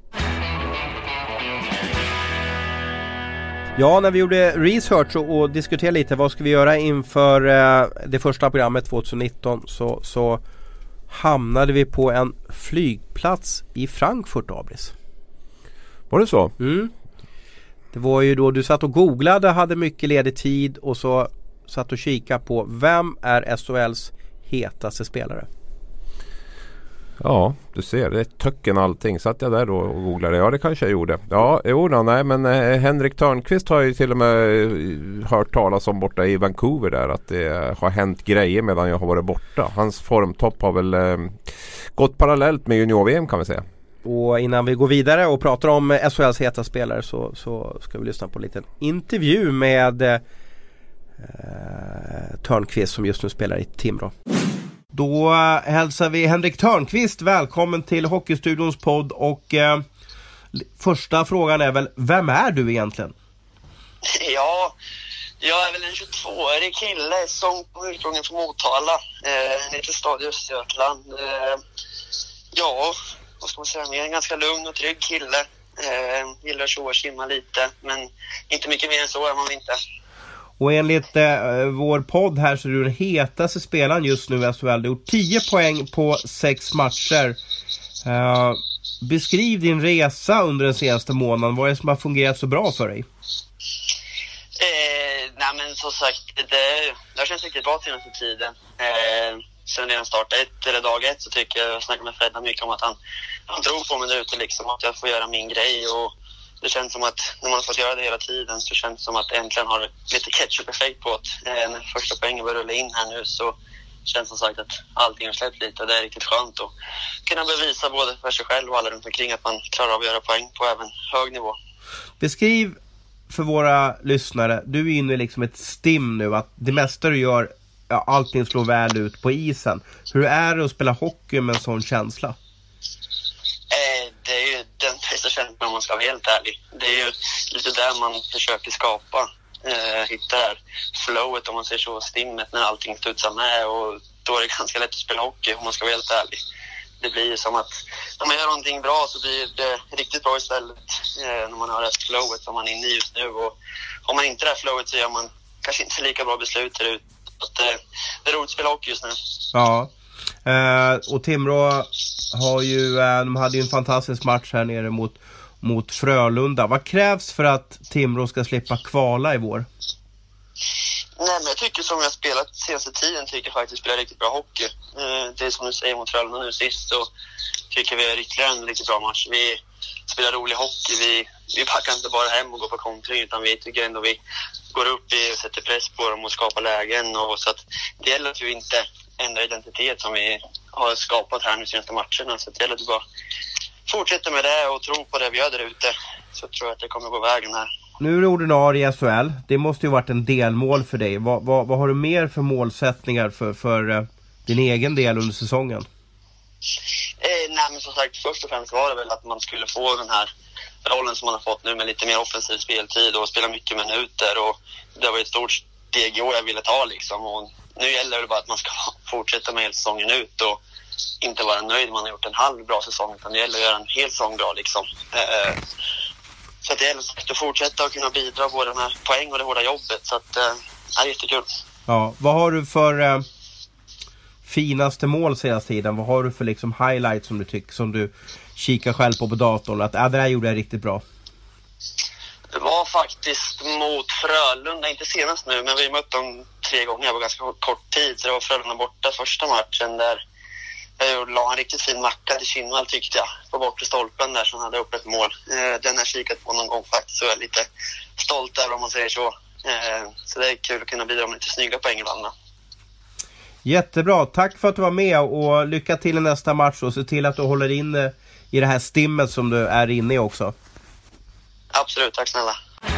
Ja, när vi gjorde research och, och diskuterade lite vad ska vi göra inför eh, det första programmet tjugo nitton så, så hamnade vi på en flygplats i Frankfurt, Abris. Var det så? Mm. Det var ju då du satt och googlade, hade mycket ledig tid och så satt och kika på vem är S H L:s hetaste spelare. Ja, du ser, det är töcken allting. Satt jag där då och googlade? Ja, det kanske jag gjorde. Ja, jo då, nej, men eh, Henrik Törnqvist har ju till och med eh, hört talas om borta i Vancouver där att det har hänt grejer medan jag har varit borta. Hans formtopp har väl eh, gått parallellt med junior-V M kan vi säga. Och innan vi går vidare och pratar om S H L:s heta spelare så, så ska vi lyssna på en liten intervju med eh, Törnqvist som just nu spelar i Timrå. Då hälsar vi Henrik Törnqvist välkommen till Hockeystudions podd och eh, första frågan är väl, vem är du egentligen? Ja, jag är väl en tjugotvåårig kille som kommer ursprungligen från Motala, eh, lite stad i Östergötland. Eh, ja, vad ska man säga, jag är en ganska lugn och trygg kille. Eh, gillar att tjoa och simma lite, men inte mycket mer än så är man inte. Och enligt eh, vår podd här så är du den hetaste spelaren just nu i S H L. Du har gjort tio poäng på sex matcher. Eh, beskriv din resa under den senaste månaden. Vad är det som har fungerat så bra för dig? Eh, nej men som sagt, det, det har känts riktigt bra till den här tiden. Eh, sen jag startade ett, eller dag ett så tycker jag, jag snackade med Fredda mycket om att han, han drog på mig ute liksom, att jag får göra min grej och det känns som att när man har fått göra det hela tiden så känns det som att äntligen har lite ketchup-effekt på att eh, när första poängen börjar rulla in här nu så känns det som sagt att allting har släppt lite. Det är riktigt skönt att kunna bevisa både för sig själv och alla runt omkring att man klarar av att göra poäng på även hög nivå. Beskriv för våra lyssnare, du är inne i liksom ett stim nu att det mesta du gör, ja, allting slår väl ut på isen. Hur är det att spela hockey med en sån känsla? Eh, det är ju den bästa känslan om man ska vara helt ärlig. Det är ju lite där man försöker skapa, eh, hitta det här flowet om man säger så, stimmet när allting studsar med och då är det ganska lätt att spela hockey om man ska vara helt ärlig. Det blir ju som att när man gör någonting bra så blir det riktigt bra istället eh, när man har det här flowet som man är inne i just nu och har man inte det här flowet så gör man kanske inte lika bra beslut ut. Att, eh, det är roligt att spela hockey just nu. Ja, eh, och Timrå har ju, de hade ju en fantastisk match här nere mot, mot Frölunda. Vad krävs för att Timrå ska slippa kvala i vår? Nej, men jag tycker som jag spelat senaste tiden tycker jag faktiskt spelar riktigt bra hockey. Det är som du säger mot Frölunda nu sist så tycker vi är riktigt en riktigt bra match. Vi spela rolig hockey. Vi, vi packar inte bara hem och går på kontring, utan vi tycker ändå vi går upp och sätter press på dem och skapar lägen. Och så att det gäller att vi inte ändrar identitet som vi har skapat här nu senaste matcherna. Så det gäller att bara fortsätta med det och tro på det vi gör där ute. Så tror jag att det kommer gå vägen här. Nu är du ordinarie i S H L. Det måste ju varit en delmål för dig. Vad, vad, vad har du mer för målsättningar för, för uh, din egen del under säsongen? Eh, nej, men som sagt, först och främst var det väl att man skulle få den här rollen som man har fått nu med lite mer offensiv speltid och spela mycket minuter. Och det var ett stort steg i år jag ville ta liksom. Och nu gäller det bara att man ska fortsätta med hela säsongen ut och inte vara nöjd man har gjort en halv bra säsong, utan det gäller att göra en hel säsong bra liksom. Eh, så att det gäller att fortsätta och kunna bidra både med poäng och det hårda jobbet. Så att eh, det är jättekul. Ja, vad har du för eh, finaste mål senaste tiden? Vad har du för liksom highlights som du tycker, som du kikar själv på på datorn? Att äh, det här gjorde jag riktigt bra. Det var faktiskt mot Frölunda, inte senast nu, men vi mötte dem tre gånger på ganska kort tid. Så det var Frölunda borta första matchen där jag la en riktigt fin macka till Kinnvall tyckte jag. På bortre stolpen där som hade upp ett mål. Den har jag kikat på någon gång faktiskt, så jag är lite stolt över om man säger så. Så det är kul att kunna bidra med lite snygga poäng ibland. Jättebra, tack för att du var med och lycka till i nästa match och se till att du håller in i det här stimmet som du är inne i också. Absolut, tack snälla.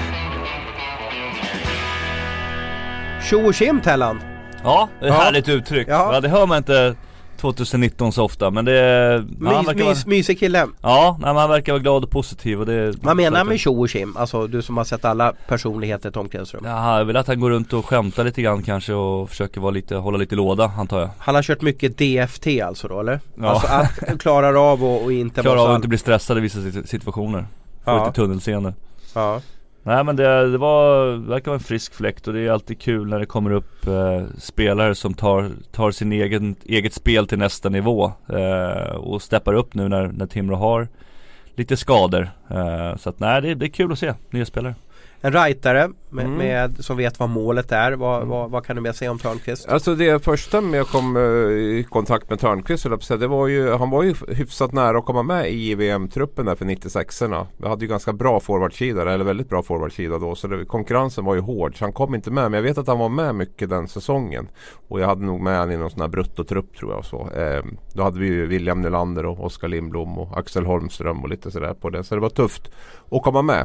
Tjo och tjim, Tellan. Ja, det är ett ja. härligt uttryck. Ja. Ja, det hör man inte tjugonitton så ofta, men det... Mys, han verkar mys, vara, mysig kille. ja, nej, man verkar vara glad och positiv. Och det, Vad menar med tjo och tjim? Alltså du som har sett alla personligheter i Tom Klädström. Ja, jag vill att han går runt och skämtar lite grann kanske och försöker vara lite, hålla lite låda, antar jag. Han har kört mycket D F T alltså då, eller? Ja. Alltså att klarar av och, och inte... Klarar av all... att inte bli stressad i vissa situationer. Får Ja. lite tunnelseende. Ja. Nej, men det, det var, det verkar vara en frisk fläkt och det är alltid kul när det kommer upp eh, spelare som tar, tar sin egen, eget spel till nästa nivå eh, och steppar upp nu när, när Timrå har lite skador. Eh, så att nej, det, det är kul att se nya spelare. En rightare med, Mm. med, som vet vad målet är. Vad, vad, vad kan du med säga om Törnqvist? Alltså det första med jag kom uh, i kontakt med Törnqvist, det var ju, han var ju hyfsat nära att komma med i J V M-truppen där för nittiosexorna. Vi hade ju ganska bra forwardsida, eller väldigt bra forwardsida då, så det, konkurrensen var ju hård. Så han kom inte med, men jag vet att han var med mycket den säsongen. Och jag hade nog med han i någon sån här bruttotrupp tror jag och så. Eh, då hade vi ju William Nylander och Oskar Lindblom och Axel Holmström och lite sådär på det. Så det var tufft att komma med.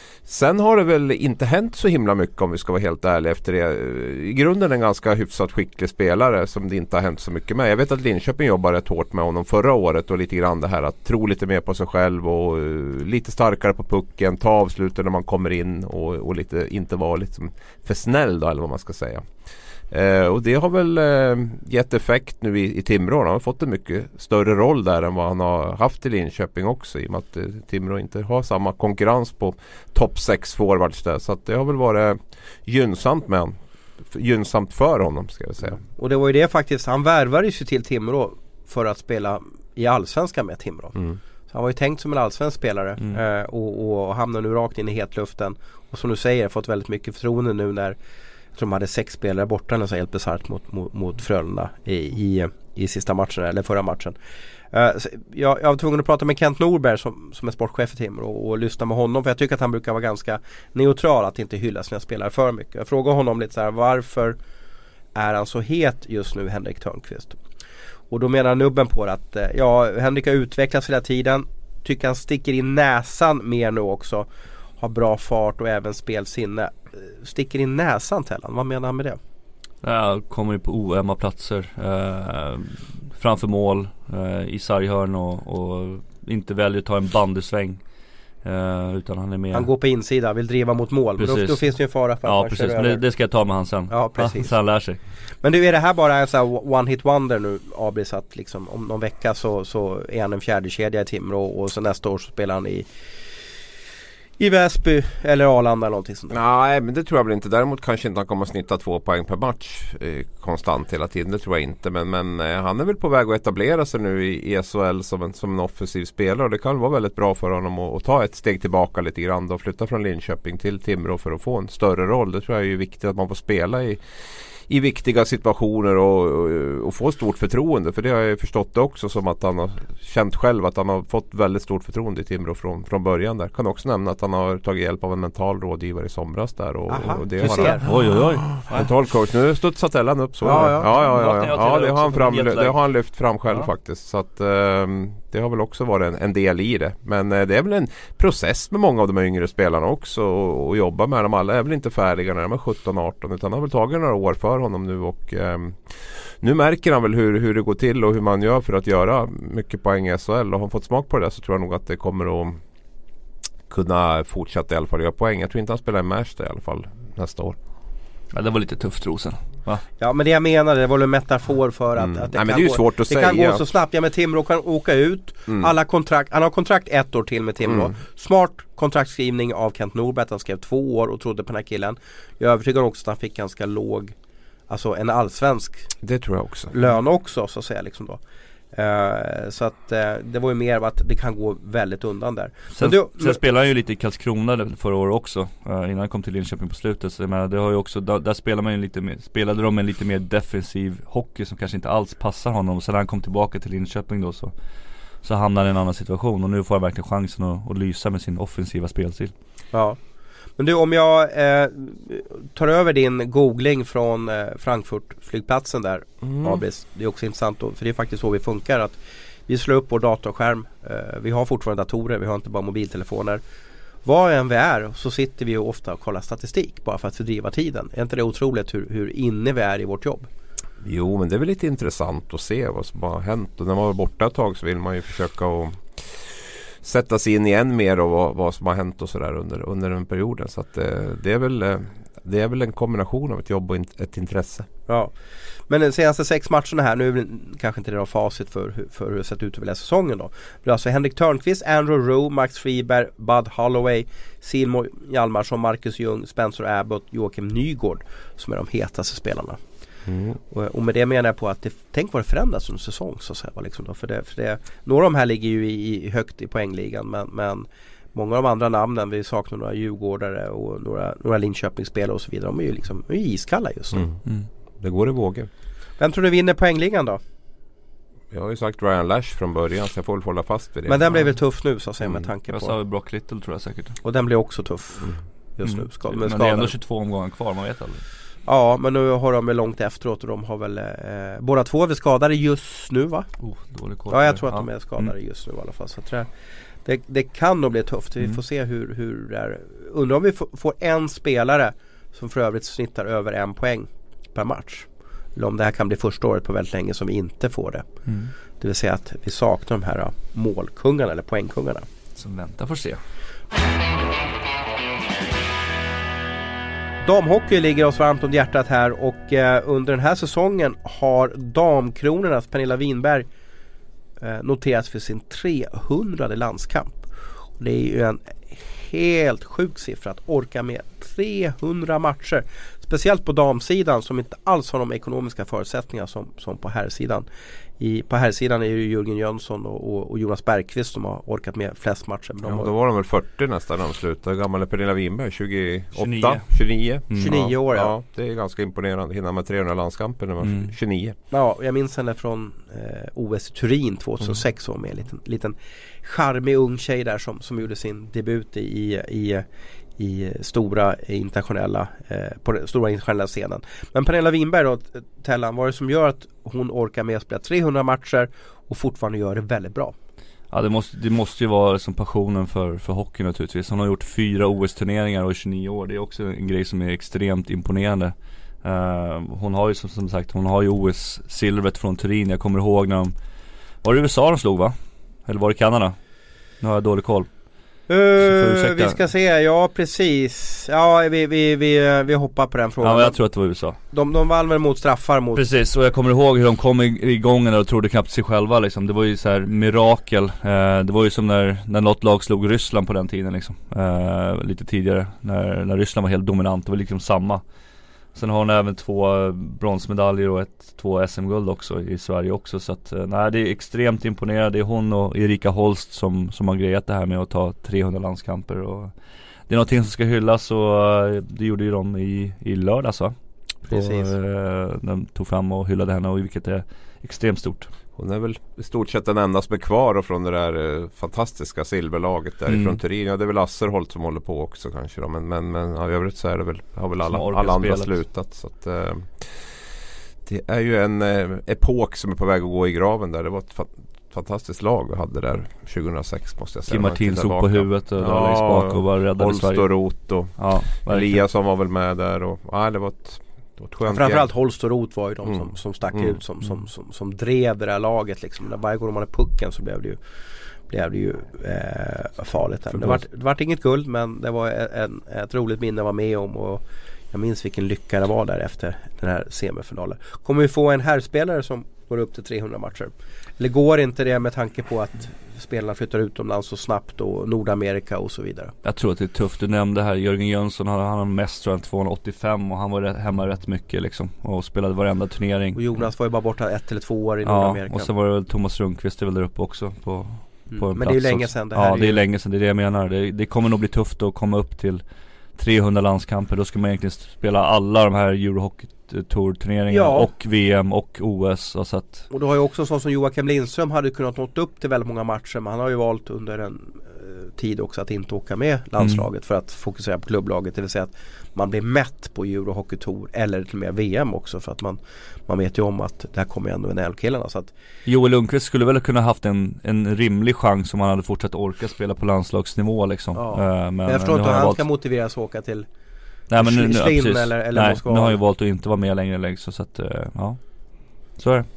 Sen har det väl inte hänt så himla mycket om vi ska vara helt ärliga efter det. I grunden en ganska hyfsat skicklig spelare som det inte har hänt så mycket med. Jag vet att Linköping jobbade rätt hårt med honom förra året och lite grann det här att tro lite mer på sig själv och uh, lite starkare på pucken, ta avslutet när man kommer in och, och lite, inte vara liksom för snäll då, eller vad man ska säga. Eh, och det har väl eh, gett effekt nu i, i Timrå. Han har fått en mycket större roll där än vad han har haft i Linköping också, i och med att eh, Timrå inte har samma konkurrens på topp sex forwards där. Så att det har väl varit gynnsamt med han. Gynnsamt för honom ska jag säga. Och det var ju det faktiskt, han värvades ju till Timrå för att spela i Allsvenskan med Timrå. Mm. Så han var ju tänkt som en allsvensk spelare Mm. eh, och, och hamnar nu rakt in i hetluften. Och som du säger, fått väldigt mycket förtroende nu när jag tror de hade sex spelare borta eller så helt besart mot, mot, mot Frölunda i, i, i sista matchen eller förra matchen. Uh, jag, jag var tvungen att prata med Kent Norberg som, som är sportchef i Timrå och, och lyssna med honom, för jag tycker att han brukar vara ganska neutral, att inte hylla sina spelare för mycket. Jag frågade honom lite så här: varför är han så het just nu, Henrik Törnqvist? Och då menar nubben på att ja, Henrik har utvecklats hela tiden, tycker han sticker in näsan mer nu också, har bra fart och även spelsinne. Sticker in näsan till han, vad menar han med det? Ja, kommer ju på oömma platser eh, framför mål eh, i sarghörn och, och inte väljer att ta en bandysväng eh, utan han är med. Han går på insida, vill driva mot mål. Men då, då finns det ju en fara för ja, att precis. Men det, det ska jag ta med han sen. Ja, precis. Så han lär sig. Men du, är det här bara en sån här one hit wonder nu, Abris, att liksom om någon vecka så, så är han en fjärde kedja i Timrå och så nästa år så spelar han i I Väsby eller Arlanda eller någonting sånt där. Nej, men det tror jag väl inte. Däremot kanske inte han kommer att snitta två poäng per match eh, konstant hela tiden. Det tror jag inte. Men, men eh, han är väl på väg att etablera sig nu i, i S H L som en, som en offensiv spelare. Och det kan vara väldigt bra för honom att, att ta ett steg tillbaka lite grann och flytta från Linköping till Timrå för att få en större roll. Det tror jag är ju viktigt att man får spela i i viktiga situationer och, och, och få stort förtroende. För det har jag förstått också som att han har känt själv att han har fått väldigt stort förtroende i Timrå från, från början där. Kan också nämna att han har tagit hjälp av en mental rådgivare i somras där. Och, Aha, och det du har ser. han, Oj oj oj. mental coach. Nu studsat Ellen upp så. Ja, Ja, ja. ja, ja, ja, ja. ja det, har han fram, Jätteläge. det har han lyft fram själv Ja. faktiskt. Så att um, det har väl också varit en, en del i det. Men uh, det är väl en process med många av de yngre spelarna också och, och jobba med dem. Alla är väl inte färdiga när de är sjutton arton utan har väl tagit några år för honom nu och um, nu märker han väl hur, hur det går till och hur man gör för att göra mycket poäng i S H L och har han fått smak på det så tror jag nog att det kommer att kunna fortsätta i alla fall göra poäng. Jag tror inte han spelar i Märsta i alla fall nästa år. Ja, det var lite tufft Rosen. Va? Ja, men det jag menade, det var en metafor för att, Mm. att det, Nej, men kan det är ju gå, svårt att det säga. kan gå så snabbt. Ja, men Timrå kan åka ut. Mm. Alla kontrakt, han har kontrakt ett år till med Timrå. Mm. Smart kontraktskrivning av Kent Norberg. Han skrev två år och trodde på den här killen. Jag är övertygad också att han fick ganska låg, alltså en allsvensk Det tror jag också. lön också så att säga liksom då. Uh, så att uh, det var ju mer att det kan gå väldigt undan där. Sen, Men du, sen spelade han ju lite i Karlskrona förra året också, uh, innan han kom till Linköping på slutet. Så jag menar, det har ju också, där, där spelar man ju lite mer, spelade de en lite mer defensiv hockey som kanske inte alls passar honom. Och sen när han kom tillbaka till Linköping då så, så hamnar han i en annan situation. Och nu får han verkligen chansen att, att lysa med sin offensiva spelstil. Ja. Men du, om jag eh, tar över din googling från eh, Frankfurt-flygplatsen där, Mm. Abris. Det är också intressant då, för det är faktiskt så vi funkar att vi slår upp vår datorskärm. Eh, vi har fortfarande datorer, vi har inte bara mobiltelefoner. Var än vi är så sitter vi och ofta och kollar statistik bara för att fördriva tiden. Är inte det otroligt hur, hur inne vi är i vårt jobb? Jo, men det är väl lite intressant att se vad som har hänt. Och när man var borta ett tag så vill man ju försöka att sätta sig in i än mer och vad, vad som har hänt och sådär under, under den perioden. Så att det, det, är väl, det är väl en kombination av ett jobb och ett intresse. Ja. Men de senaste sex matcherna här, nu är det kanske inte det då facit för, hur- för hur det sett ut över hela säsongen då. Det är alltså Henrik Törnqvist, Andrew Rowe, Max Friberg, Bud Holloway, Silmo Hjalmarsson, Marcus Ljung, Spencer Abbott, Joakim Nygård som är de hetaste spelarna. Mm. Och, och med det menar jag på att det, tänk vad det förändras under säsong så att säga, liksom då, för det, för det, några av de här ligger ju i, i högt i poängligan men, men många av de andra namnen, vi saknar några Djurgårdare och några, några Linköpingsspelare och så vidare, de är ju liksom de är ju iskalla just nu. Mm. Mm. Det går i vågor. Vem tror du vinner poängligan då? Jag har ju sagt Ryan Lash från början så jag får väl hålla fast vid det. Men den blir väl tuff nu så att säga Mm. med tanke Jag på, sa Brock Little tror jag säkert. och den blir också tuff Mm. just Mm. nu. Ska, Men med det är ändå skador. tjugotvå omgångar kvar, man vet aldrig. Ja, men nu har de långt efteråt och de har väl eh, båda två är väl skadade just nu va? Oh, dålig koll. Ja, jag tror att Ja. de är skadade Mm. just nu i alla fall. Så att det, det, det kan nog bli tufft. Vi Mm. får se hur, hur det är. Undrar om vi f- får en spelare som för övrigt snittar över en poäng per match. Eller om det här kan bli första året på väldigt länge som vi inte får det. Mm. Det vill säga att vi saknar de här uh, målkungarna eller poängkungarna. Som väntar får se. Damhockey ligger oss varmt om hjärtat här och eh, under den här säsongen har damkronornas Pernilla Winberg eh, noterats för sin trehundrade landskamp. Och det är ju en helt sjuk siffra att orka med trehundra matcher. Speciellt på damsidan som inte alls har de ekonomiska förutsättningar som, som på herrsidan. I, på herrsidan är det ju Jörgen Jönsson och, och, och Jonas Bergqvist som har orkat med flest matcher. Men de Ja, har då var de väl fyrtio nästan när de slutade. Gamla Pernilla Winberg, tjugoåtta, tjugonio. tjugonio. Mm. tjugonio år, ja. ja. Det är ganska imponerande. Hinna med trehundra landskamper när man var Mm. tjugonio. Ja, jag minns henne från eh, O S i Turin tjugohundrasex mm. med en liten, liten charmig ung tjej där som, som gjorde sin debut i, i, i stora internationella eh, på den stora internationella scenen. Men Pernilla Winberg då, Tellan, vad är det som gör att hon orkar med att spela trehundra matcher och fortfarande gör det väldigt bra? Ja, det måste, det måste ju vara som passionen för, för hockey naturligtvis. Hon har gjort fyra O S-turneringar och tjugonio år. Det är också en grej som är extremt imponerande. Uh, hon har ju som, som sagt, hon har ju O S-silvret från Turin. Jag kommer ihåg när de, var det U S A de slog va? Eller var det Kanada? Nu har jag dålig koll. Uh, vi ska se, ja precis. Ja, vi, vi, vi, vi hoppar på den frågan. Ja, jag tror att det var U S A. De, de vann väl mot straffar mot... Precis, och jag kommer ihåg hur de kom igång och trodde knappt sig själva liksom. Det var ju så här mirakel. eh, Det var ju som när, när något lag slog Ryssland på den tiden liksom. eh, Lite tidigare när, när Ryssland var helt dominant. Det var liksom samma. Sen har hon även två bronsmedaljer och ett, två S M-guld också i Sverige också. Så att, nej, det är extremt imponerande. Det är hon och Erika Holst som, som har grejat det här med att ta trehundra landskamper. Och det är någonting som ska hyllas och det gjorde ju de i, i lördags va? Precis. Och, eh, de tog fram och hyllade henne, och vilket är extremt stort. Hon är väl i stort sett den enda som är kvar och från det där eh, fantastiska silverlaget därifrån Mm. Turin. Ja, det är väl Asserholt som håller på också kanske då. Men, men, men ja, i övrigt så är det väl, har väl alla, Som orkar alla andra spelet. slutat. Så att, eh, det är ju en eh, epok som är på väg att gå i graven där. Det var ett fa- fantastiskt lag vi hade där tjugohundrasex måste jag säga. Kim Martin såg på huvudet och Ja, längst bak och var räddade Holst Sverige. och Roth och Ja, verkligen. Eliasson var väl med där. Och, ja, det var ett, det var ett skönt Framförallt gäng. Holst och Roth var ju de Mm. som, som stack Mm. ut som, som, som, som drev det där laget liksom. När varje gång de hade pucken så blev det ju blev det ju eh, farligt här. Det var, det var inget guld, men det var en, ett roligt minne att vara med om, och jag minns vilken lycka det var där efter den här semifinalen. Kommer vi få en herrspelare som går upp till trehundra matcher? Eller går inte det med tanke på att spelarna flyttar utomlands så snabbt och Nordamerika och så vidare? Jag tror att det är tufft. Du nämnde här Jörgen Jönsson, han, han har mest tror jag tvåhundraåttiofem, och han var rätt, hemma rätt mycket liksom, och spelade varenda turnering. Och Jonas var ju bara borta ett eller två år i Ja, Nordamerika. och så var det väl Thomas Rundqvist är väl där uppe också på, Mm. på en Men det är ju plats länge också. sedan. Det här Ja, är det är ju- länge sedan, det är det jag menar. Det, det kommer nog bli tufft att komma upp till trehundra landskamper. Då ska man egentligen spela alla de här Eurohockey Tour-turneringarna, Ja. och V M och O S. Och, så att, och du har ju också en sån som Joakim Lindström hade kunnat nått upp till väldigt många matcher, men han har ju valt under en eh, tid också att inte åka med landslaget Mm. för att fokusera på klubblaget, det vill säga att man blir mätt på Eurohockey Tour eller till och med V M också, för att man, man vet ju om att där kommer ändå N H L-killarna, så att Joel Lundqvist skulle väl kunna haft en, en rimlig chans om han hade fortsatt orka spela på landslagsnivå liksom. Ja. Eh, men, men jag förstår nu inte har hur han valt- ska motiveras att åka till. Nej, men nu, nu, ja, Schwinn precis. eller- eller Nej, Moskva. nu har han ju valt att inte vara med längre längre, så, så att, eh, ja. Så är det.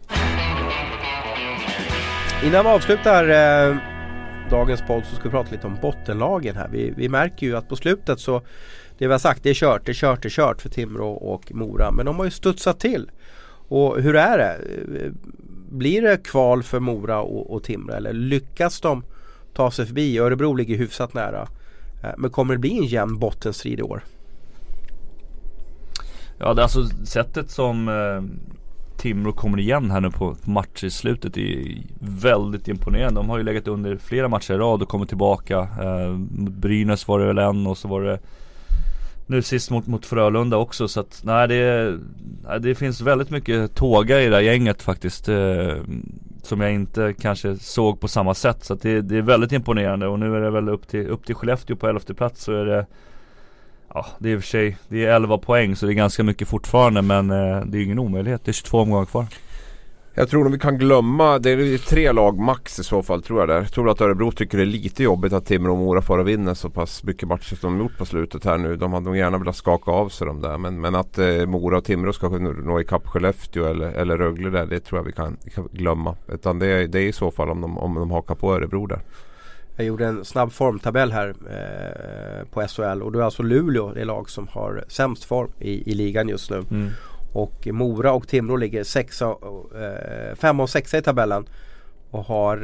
Innan vi avslutar eh, dagens podd så ska vi prata lite om bottenlagen här. Vi, vi märker ju att på slutet så, det vi har sagt, det är kört, det är kört, det är kört för Timrå och Mora. Men de har ju studsat till. Och hur är det? Blir det kval för Mora och, och Timrå? Eller lyckas de ta sig förbi? Örebro ligger hyfsat nära. Eh, men kommer det bli en jämn bottenstrid i år? Ja, det är alltså sättet som eh, Timrå kommer igen här nu på matcher i slutet är väldigt imponerande. De har ju legat under flera matcher i rad och kommit tillbaka. Eh, Brynäs var det väl en, och så var det nu sist mot, mot Frölunda också. Så att nej, det, nej, det finns väldigt mycket tåga i det här gänget faktiskt. Eh, som jag inte kanske såg på samma sätt. Så att det, det är väldigt imponerande. Och nu är det väl upp till, upp till Skellefteå på elfte plats, så är det, ja, det är i och för sig, det är elva poäng, så det är ganska mycket fortfarande, men eh, det är ingen omöjlighet. Det är tjugotvå omgångar kvar. Jag tror nog vi kan glömma, det är tre lag max i så fall, tror jag där. Jag tror att Örebro tycker det är lite jobbigt att Timrå och Mora får vinna så pass mycket matcher som de gjort på slutet här nu. De hade nog gärna velat skaka av sig de där, men, men att eh, Mora och Timrå ska kunna nå ikapp Skellefteå eller, eller Rögle där, det tror jag vi kan, vi kan glömma. Utan det är, det är i så fall om de, om de hakar på Örebro där. Jag gjorde en snabb formtabell här eh, på S H L, och då är alltså Luleå det lag som har sämst form i, i ligan just nu. Mm. Och Mora och Timrå ligger sexa, eh, fem och sexa i tabellen och har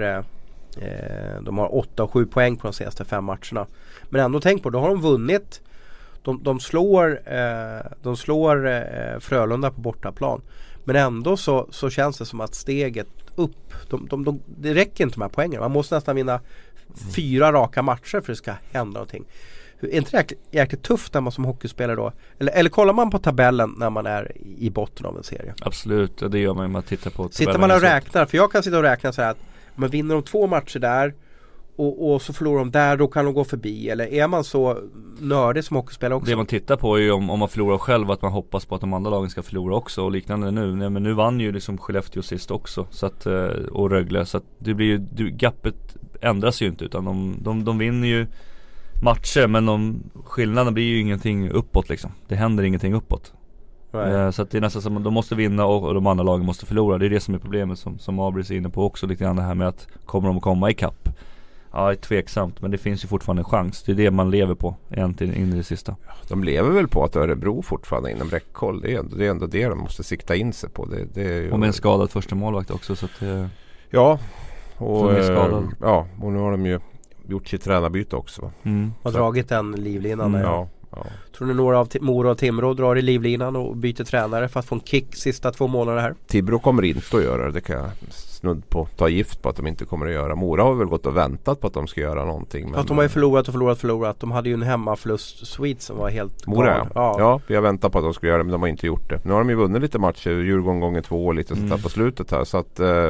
eh, de har åtta och sju poäng på de senaste fem matcherna. Men ändå, tänk på, då har de vunnit. De, de slår, eh, de slår eh, Frölunda på bortaplan. Men ändå så, så känns det som att steget upp, de, de, de, det räcker inte med poängen. Man måste nästan vinna fyra raka matcher för att det ska hända någonting. Är inte det jäkligt, jäkligt tufft när man som hockeyspelare då? Eller, eller kollar man på tabellen när man är i botten av en serie? Absolut, det gör man ju, man tittar på Sitter man och räknar, för jag kan sitta och räkna så här att man vinner de två matcher där och, och så förlorar de där, då kan de gå förbi. Eller är man så nördig som hockeyspelare också? Det man tittar på är ju om, om man förlorar själv, att man hoppas på att de andra lagen ska förlora också, och liknande nu. Nej, men nu vann ju liksom Skellefteå sist också, så att, och Rögle, så att det blir ju, du, gappet ändras ju inte, utan de, de, de vinner ju matcher, men de, skillnaden blir ju ingenting uppåt liksom. Det händer ingenting uppåt. Eh, så att det är nästan som att de måste vinna och, och de andra lagen måste förlora. Det är det som är problemet, som, som Abris är inne på också lite grann, det här med att kommer de att komma i kapp? Ja, det är tveksamt, men det finns ju fortfarande en chans. Det är det man lever på egentligen in i det sista. De lever väl på att Örebro fortfarande inom räckhåll. Det är ändå det, är ändå det de måste sikta in sig på. Det, det är ju... Och med en skadad första målvakt också, så att eh... Ja, och, Som är skadad. eh, ja, och nu har de ju gjort sitt tränarbyte också, va? mm. Har dragit den livlinan Mm. där. Ja, Ja. Tror ni några av Mora och Timrå drar i livlinan och byter tränare för att få en kick sista två månader här? Timrå kommer inte att göra det. Det kan jag snudd på ta gift på att de inte kommer att göra. Mora har väl gått och väntat på att de ska göra någonting. Men... Fast de har ju förlorat och förlorat och förlorat. De hade ju en hemmaförlust Swede som var helt Mora, ja. ja. Ja, vi har väntat på att de skulle göra det men de har inte gjort det. Nu har de ju vunnit lite matcher. Djurgården gånger två och lite sånt där på slutet här. Så att... Eh,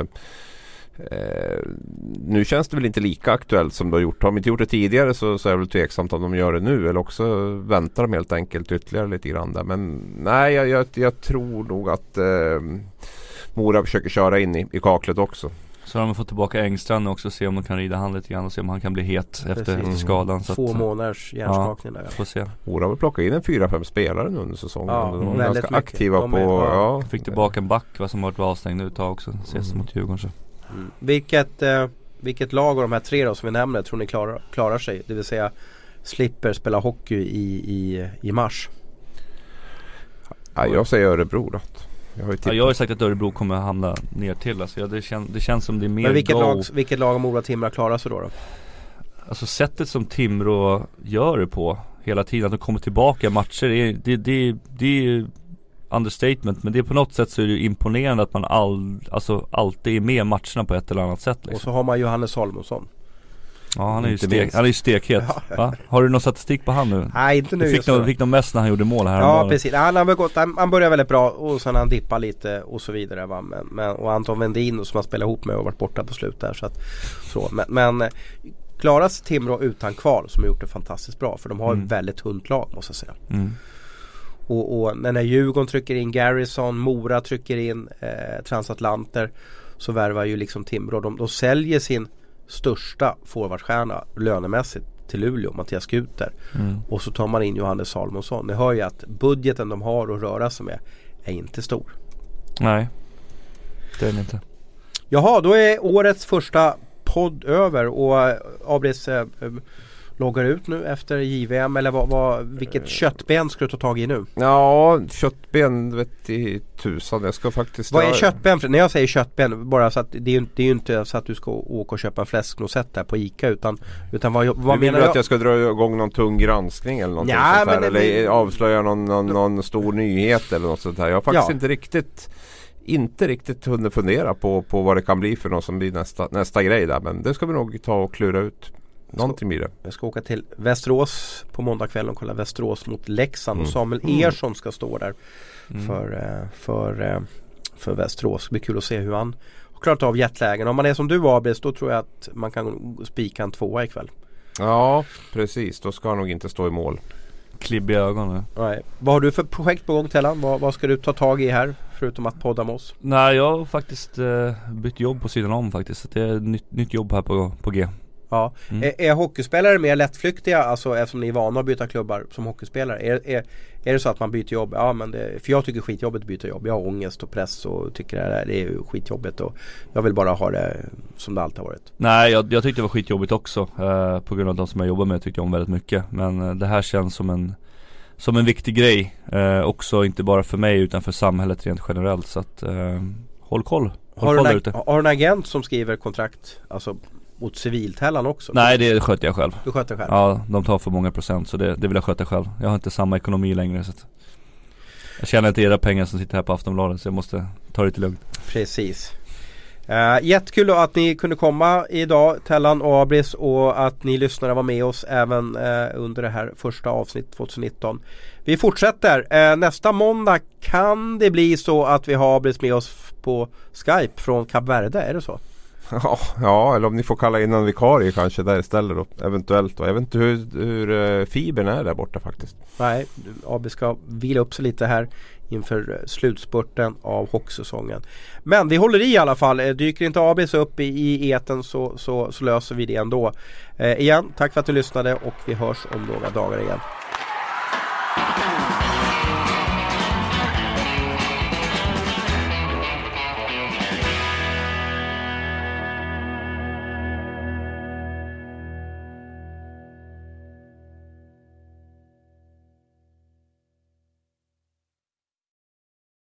Eh, nu känns det väl inte lika aktuellt som de har gjort. Har de inte gjort det tidigare så, så är det väl tveksamt om de gör det nu. Eller också väntar de helt enkelt ytterligare lite grann där. Men nej, jag, jag, jag tror nog att eh, Mora försöker köra in i, i kaklet också. Så har de fått tillbaka Engstrand också och se om de kan rida han lite grann och se om han kan bli het efter, efter skadan. Så Två att, månaders hjärnskakning ja, där. Får se. Mora har väl plockat in en fyra fem spelare nu under säsongen. Ja, de var väldigt ganska mycket. aktiva De på... är, ja. Ja. Fick tillbaka en back va, som har varit avstängd nu ett tag också. Ses Mm. mot Djurgården så. Mm. Vilket, eh, vilket lag av de här tre då som vi nämner tror ni klarar, klarar sig? Det vill säga slipper spela hockey i, i, i mars. Ja, jag säger Örebro då. Jag har ju Ja, jag har ju sagt att Örebro kommer hamna ner till. Alltså, ja, det, kän, det känns som det är mer Men vilket go. lag, vilket lag av Mora och Timrå klarar sig då, då? Alltså sättet som Timrå gör det på hela tiden, att de kommer tillbaka i matcher, det, det, det, det är understatement, men det är på något sätt så är det imponerande att man all, alltså alltid är med i matcherna på ett eller annat sätt liksom. Och så har man Johannes Salomonsson. Ja, han är ju Inte stek, minst. han är ju stekhet. Ja. Va? Har du någon statistik på han nu? Nej, inte nu Du fick just nog, nu. fick nog mest när han gjorde mål här. Ja, precis. Han, har väl gått, han, han börjar väldigt bra och sen han dippar lite och så vidare. Va? Men, men, och Anton Vendin som han spelar ihop med och varit borta på slut där. Så att, så. Men, men klaras Timrå utan kval som har gjort det fantastiskt bra. För de har Mm. ett väldigt tunt lag måste jag säga. Mm. Och, och när Djurgården trycker in Garrison, Mora trycker in eh, transatlanter, så värvar ju liksom Timrå. De, de säljer sin största forwardstjärna lönemässigt till Luleå, Mattias Guter. Mm. Och så tar man in Johannes Salomonsson. Ni hör ju att budgeten de har att röra sig med är inte stor. Nej, det är det inte. Jaha, då är årets första podd över och äh, Abris äh, loggar ut nu efter J V M, eller vad, vad, vilket köttben ska du ta tag i nu? Ja, köttben vet i tusan. Jag ska faktiskt... Vad är köttben? När jag säger köttben, bara så att det är ju det är ju inte så att du ska åka och köpa en fläsknosett där på Ica, utan, utan vad, vad du vill menar du jag? att jag ska dra igång någon tung granskning eller något Ja, sånt här, men det- eller men- avslöja någon, någon, någon stor nyhet eller något sånt här. Jag har faktiskt Ja. inte riktigt inte riktigt hunnit fundera på, på vad det kan bli för något som blir nästa, nästa grej där, men det ska vi nog ta och klura ut. Någonting blir det. Jag ska åka till Västerås på måndag kväll och kolla Västerås mot Leksand Mm. och Samuel Mm. Ersson ska stå där Mm. för, eh, för, eh, för Västerås. Det blir kul att se hur han har klarat av jetlägen. Om man är som du Abris, då tror jag att man kan spika en tvåa ikväll. Ja, precis. Då ska han nog inte stå i mål. Klibbiga ögon nu. Nej. Vad har du för projekt på gång, Tellan? Vad, vad ska du ta tag i här förutom att podda med oss? Nej, jag har faktiskt eh, bytt jobb på sidan om faktiskt. Så det är ett nytt, nytt jobb här på, på G. Ja. Mm. Är, är hockeyspelare mer lättflyktiga, alltså eftersom ni är vana att byta klubbar som hockeyspelare? Är, är, är det så att man byter jobb? Ja, men det, för jag tycker skitjobbet att byta jobb. Jag har ångest och press och tycker det, det är skitjobbigt och jag vill bara ha det som det alltid har varit. Nej, jag, jag tyckte det var skitjobbigt också. Eh, på grund av de som jag jobbar med tyckte jag om väldigt mycket. Men eh, det här känns som en som en viktig grej. Eh, också inte bara för mig utan för samhället rent generellt. Så att eh, håll koll. Håll Har du, koll där en, ute. ag- har du en agent som skriver kontrakt alltså mot civiltällan också? Nej, det sköter jag själv. Du sköter själv? Ja, de tar för många procent så det, det vill jag sköta själv. Jag har inte samma ekonomi längre så att jag tjänar inte era pengar som sitter här på Aftonbladet så jag måste ta det lite lugnt. Precis. Uh, jättekul att ni kunde komma idag, Tellan och Abris, och att ni lyssnare var med oss även uh, under det här första avsnitt tjugonitton. Vi fortsätter. Uh, nästa måndag kan det bli så att vi har Abris med oss på Skype från Kap Verde, är det så? Ja, ja, eller om ni får kalla in en vikarie kanske där istället då, eventuellt då. Jag vet inte hur, hur uh, fibern är där borta faktiskt. Nej, Abris ska vila upp sig lite här inför slutspurten av hockeysäsongen. Men vi håller i i alla fall. Dyker inte Abris upp i, i eten så, så, så löser vi det ändå. Eh, igen, tack för att du lyssnade och vi hörs om några dagar igen.